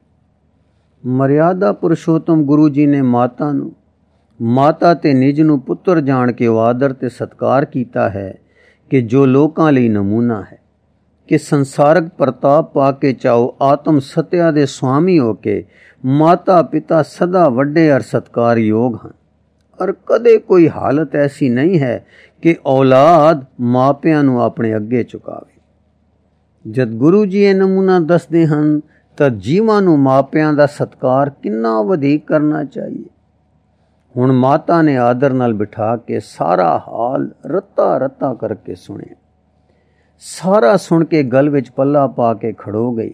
ਮਰਿਆਦਾ ਪੁਰਸ਼ੋਤਮ ਗੁਰੂ ਜੀ ਨੇ ਮਾਤਾ ਨੂੰ, ਮਾਤਾ ਤੇ ਨਿਜ ਨੂੰ ਪੁੱਤਰ ਜਾਣ ਕੇ ਉਹ ਆਦਰ ਤੇ ਸਤਕਾਰ ਕੀਤਾ ਹੈ ਕਿ ਜੋ ਲੋਕਾਂ ਲਈ ਨਮੂਨਾ ਹੈ ਕਿ ਸੰਸਾਰਕ ਪ੍ਰਤਾਪ ਪਾ ਕੇ ਚਾਹੋ ਆਤਮ ਸਤਿਆ ਦੇ ਸੁਆਮੀ ਹੋ ਕੇ ਮਾਤਾ ਪਿਤਾ ਸਦਾ ਵੱਡੇ ਅਰ ਸਤਕਾਰਯੋਗ ਹਨ। ਔਰ ਕਦੇ ਕੋਈ ਹਾਲਤ ਐਸੀ ਨਹੀਂ ਹੈ ਕਿ ਔਲਾਦ ਮਾਪਿਆਂ ਨੂੰ ਆਪਣੇ ਅੱਗੇ ਝੁਕਾਵੇ। ਜਦ ਗੁਰੂ ਜੀ ਇਹ ਨਮੂਨਾ ਦੱਸਦੇ ਹਨ ਤਾਂ ਜੀਵਾਂ ਨੂੰ ਮਾਪਿਆਂ ਦਾ ਸਤਕਾਰ ਕਿੰਨਾ ਵਧੇਕ ਕਰਨਾ ਚਾਹੀਏ। ਹੁਣ ਮਾਤਾ ਨੇ ਆਦਰ ਨਾਲ ਬਿਠਾ ਕੇ ਸਾਰਾ ਹਾਲ ਰੱਤਾ ਰੱਤਾ ਕਰਕੇ ਸੁਣਿਆ। ਸਾਰਾ ਸੁਣ ਕੇ ਗਲ ਵਿੱਚ ਪੱਲਾ ਪਾ ਕੇ ਖੜੋ ਗਈ।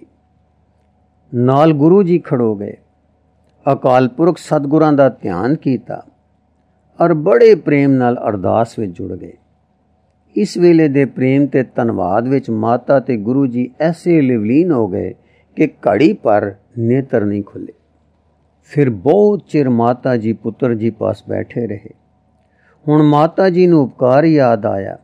ਨਾਲ ਗੁਰੂ ਜੀ ਖੜੋ ਗਏ। ਅਕਾਲ ਪੁਰਖ ਸਤਿਗੁਰਾਂ ਦਾ ਧਿਆਨ ਕੀਤਾ ਔਰ ਬੜੇ ਪ੍ਰੇਮ ਨਾਲ ਅਰਦਾਸ ਵਿੱਚ ਜੁੜ ਗਏ। ਇਸ ਵੇਲੇ ਦੇ ਪ੍ਰੇਮ ਤੇ ਧੰਨਵਾਦ ਵਿੱਚ ਮਾਤਾ ਤੇ ਗੁਰੂ ਜੀ ਐਸੇ ਲਿਵਲੀਨ ਹੋ ਗਏ ਕਿ ਘੜੀ ਪਰ ਨੇਤਰ ਨਹੀਂ ਖੁੱਲੇ। ਫਿਰ ਬਹੁਤ ਚਿਰ ਮਾਤਾ ਜੀ ਪੁੱਤਰ ਜੀ ਪਾਸ ਬੈਠੇ ਰਹੇ। ਹੁਣ ਮਾਤਾ ਜੀ ਨੂੰ ਉਪਕਾਰ ਯਾਦ ਆਇਆ।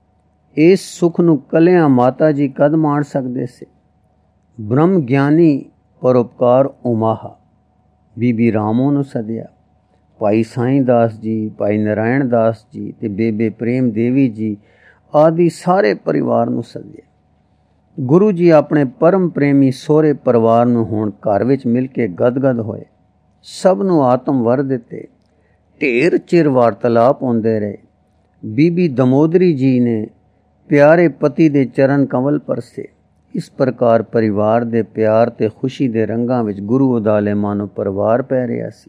ਇਸ ਸੁੱਖ ਨੂੰ ਕੱਲਿਆਂ ਮਾਤਾ ਜੀ ਕਦ ਮਾਣ ਸਕਦੇ ਸੀ। ਬ੍ਰਹਮ ਗਿਆਨੀ ਪਰਉਪਕਾਰ ਉਮਾਹਾ ਬੀਬੀ ਰਾਮੋ ਨੂੰ ਸੱਦਿਆ। ਭਾਈ ਸਾਈਂ ਦਾਸ ਜੀ, ਭਾਈ ਨਾਰਾਇਣ ਦਾਸ ਜੀ ਤੇ ਬੇਬੇ ਪ੍ਰੇਮ ਦੇਵੀ ਜੀ ਆਦਿ ਸਾਰੇ ਪਰਿਵਾਰ ਨੂੰ ਸੱਦਿਆ। ਗੁਰੂ ਜੀ ਆਪਣੇ ਪਰਮ ਪ੍ਰੇਮੀ ਸਹੁਰੇ ਪਰਿਵਾਰ ਨੂੰ ਹੁਣ ਘਰ ਵਿੱਚ ਮਿਲ ਕੇ ਗਦਗਦ ਹੋਏ। ਸਭ ਨੂੰ ਆਤਮ ਵਰ ਦਿੱਤੇ। ਢੇਰ ਚਿਰ ਵਾਰਤਾਲਾਪ ਹੁੰਦੇ ਰਹੇ। ਬੀਬੀ ਦਮੋਦਰੀ ਜੀ ਨੇ ਪਿਆਰੇ ਪਤੀ ਦੇ ਚਰਨ ਕੰਵਲ ਪਰਸੇ। ਇਸ ਪ੍ਰਕਾਰ ਪਰਿਵਾਰ ਦੇ ਪਿਆਰ ਤੇ ਖੁਸ਼ੀ ਦੇ ਰੰਗਾਂ ਵਿੱਚ ਗੁਰੂ ਉਦਾਲੇ ਮਾਨੋ ਪਰਿਵਾਰ ਪੈ ਰਿਹਾ ਸੀ।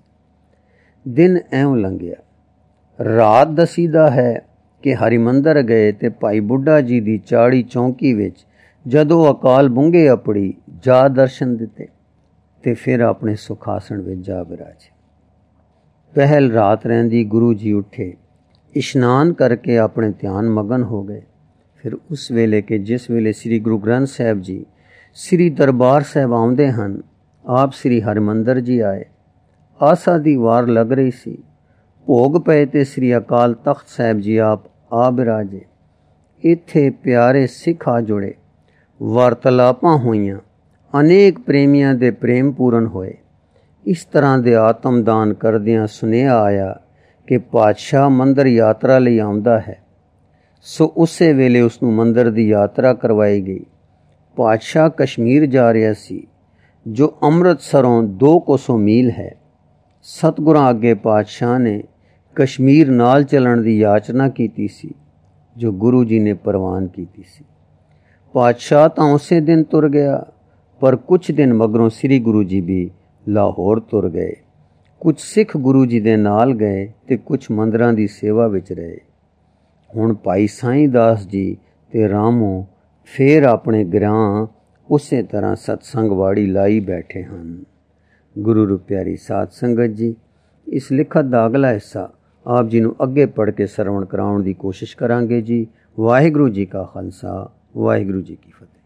ਦਿਨ ਐਉਂ ਲੰਘਿਆ। ਰਾਤ ਦਸੀਦਾ ਹੈ ਕਿ ਹਰਿਮੰਦਰ ਗਏ ਤੇ ਭਾਈ ਬੁੱਢਾ ਜੀ ਦੀ ਚਾੜੀ ਚੌਂਕੀ ਵਿੱਚ ਜਦੋਂ ਅਕਾਲ ਬੁੰਗੇ ਅਪੜੀ ਜਾ ਦਰਸ਼ਨ ਦਿੱਤੇ ਤੇ ਫਿਰ ਆਪਣੇ ਸੁਖਾਸਣ ਵਿੱਚ ਜਾ ਬਿਰਾਜੇ। ਪਹਿਲ ਰਾਤ ਰਹਿੰਦੀ ਗੁਰੂ ਜੀ ਉੱਠੇ, ਇਸ਼ਨਾਨ ਕਰਕੇ ਆਪਣੇ ਧਿਆਨ ਮਗਨ ਹੋ ਗਏ। ਫਿਰ ਉਸ ਵੇਲੇ ਕਿ ਜਿਸ ਵੇਲੇ ਸ੍ਰੀ ਗੁਰੂ ਗ੍ਰੰਥ ਸਾਹਿਬ ਜੀ ਸ੍ਰੀ ਦਰਬਾਰ ਸਾਹਿਬ ਆਉਂਦੇ ਹਨ, ਆਪ ਸ੍ਰੀ ਹਰਿਮੰਦਰ ਜੀ ਆਏ। ਆਸਾ ਦੀ ਵਾਰ ਲੱਗ ਰਹੀ ਸੀ। ਭੋਗ ਪਏ ਤੇ ਸ੍ਰੀ ਅਕਾਲ ਤਖਤ ਸਾਹਿਬ ਜੀ ਆਪ ਆ ਬਿਰਾਜੇ। ਇੱਥੇ ਪਿਆਰੇ ਸਿੱਖ ਆ ਜੁੜੇ। ਵਾਰਤਾਲਾਪਾਂ ਹੋਈਆਂ। ਅਨੇਕ ਪ੍ਰੇਮੀਆਂ ਦੇ ਪ੍ਰੇਮ ਪੂਰਨ ਹੋਏ। ਇਸ ਤਰ੍ਹਾਂ ਦੇ ਆਤਮਦਾਨ ਕਰਦਿਆਂ ਸੁਨੇਹਾ ਆਇਆ ਕਿ ਪਾਤਸ਼ਾਹ ਮੰਦਰ ਯਾਤਰਾ ਲਈ ਆਉਂਦਾ ਹੈ। ਸੋ ਉਸੇ ਵੇਲੇ ਉਸ ਨੂੰ ਮੰਦਰ ਦੀ ਯਾਤਰਾ ਕਰਵਾਈ ਗਈ। ਪਾਤਸ਼ਾਹ ਕਸ਼ਮੀਰ ਜਾ ਰਿਹਾ ਸੀ। जो ਅੰਮ੍ਰਿਤਸਰੋਂ 2 ਕੋਸੋਂ ਮੀਲ ਹੈ। ਸਤਿਗੁਰਾਂ ਅੱਗੇ ਪਾਤਸ਼ਾਹ ਨੇ ਕਸ਼ਮੀਰ ਨਾਲ ਚੱਲਣ ਦੀ ਯਾਚਨਾ ਕੀਤੀ ਸੀ, ਜੋ ਗੁਰੂ ਜੀ ਨੇ ਪ੍ਰਵਾਨ ਕੀਤੀ ਸੀ। ਪਾਤਸ਼ਾਹ ਤਾਂ ਉਸੇ ਦਿਨ ਤੁਰ ਗਿਆ, ਪਰ ਕੁਛ ਦਿਨ ਮਗਰੋਂ ਸ੍ਰੀ ਗੁਰੂ ਜੀ ਵੀ ਲਾਹੌਰ ਤੁਰ ਗਏ। ਕੁਛ ਸਿੱਖ ਗੁਰੂ ਜੀ ਦੇ ਨਾਲ ਗਏ ਅਤੇ ਕੁਛ ਮੰਦਰਾਂ ਦੀ ਸੇਵਾ ਵਿੱਚ ਰਹੇ। ਹੁਣ ਭਾਈ ਸਾਈਂ ਦਾਸ ਜੀ ਅਤੇ ਰਾਮੋ ਫੇਰ ਆਪਣੇ ਗ੍ਰਾਂ ਉਸੇ ਤਰ੍ਹਾਂ ਸਤਸੰਗ ਵਾੜੀ ਲਾਈ ਬੈਠੇ ਹਨ। ਗੁਰੂ ਰੂ ਪਿਆਰੀ ਸਾਧ ਸੰਗਤ ਜੀ, ਇਸ ਲਿਖਤ ਦਾ ਅਗਲਾ ਹਿੱਸਾ ਆਪ ਜੀ ਨੂੰ ਅੱਗੇ ਪੜ੍ਹ ਕੇ ਸਰਵਣ ਕਰਾਉਣ ਦੀ ਕੋਸ਼ਿਸ਼ ਕਰਾਂਗੇ ਜੀ। ਵਾਹਿਗੁਰੂ ਜੀ ਕਾ ਖਾਲਸਾ, ਵਾਹਿਗੁਰੂ ਜੀ ਕੀ ਫਤਿਹ।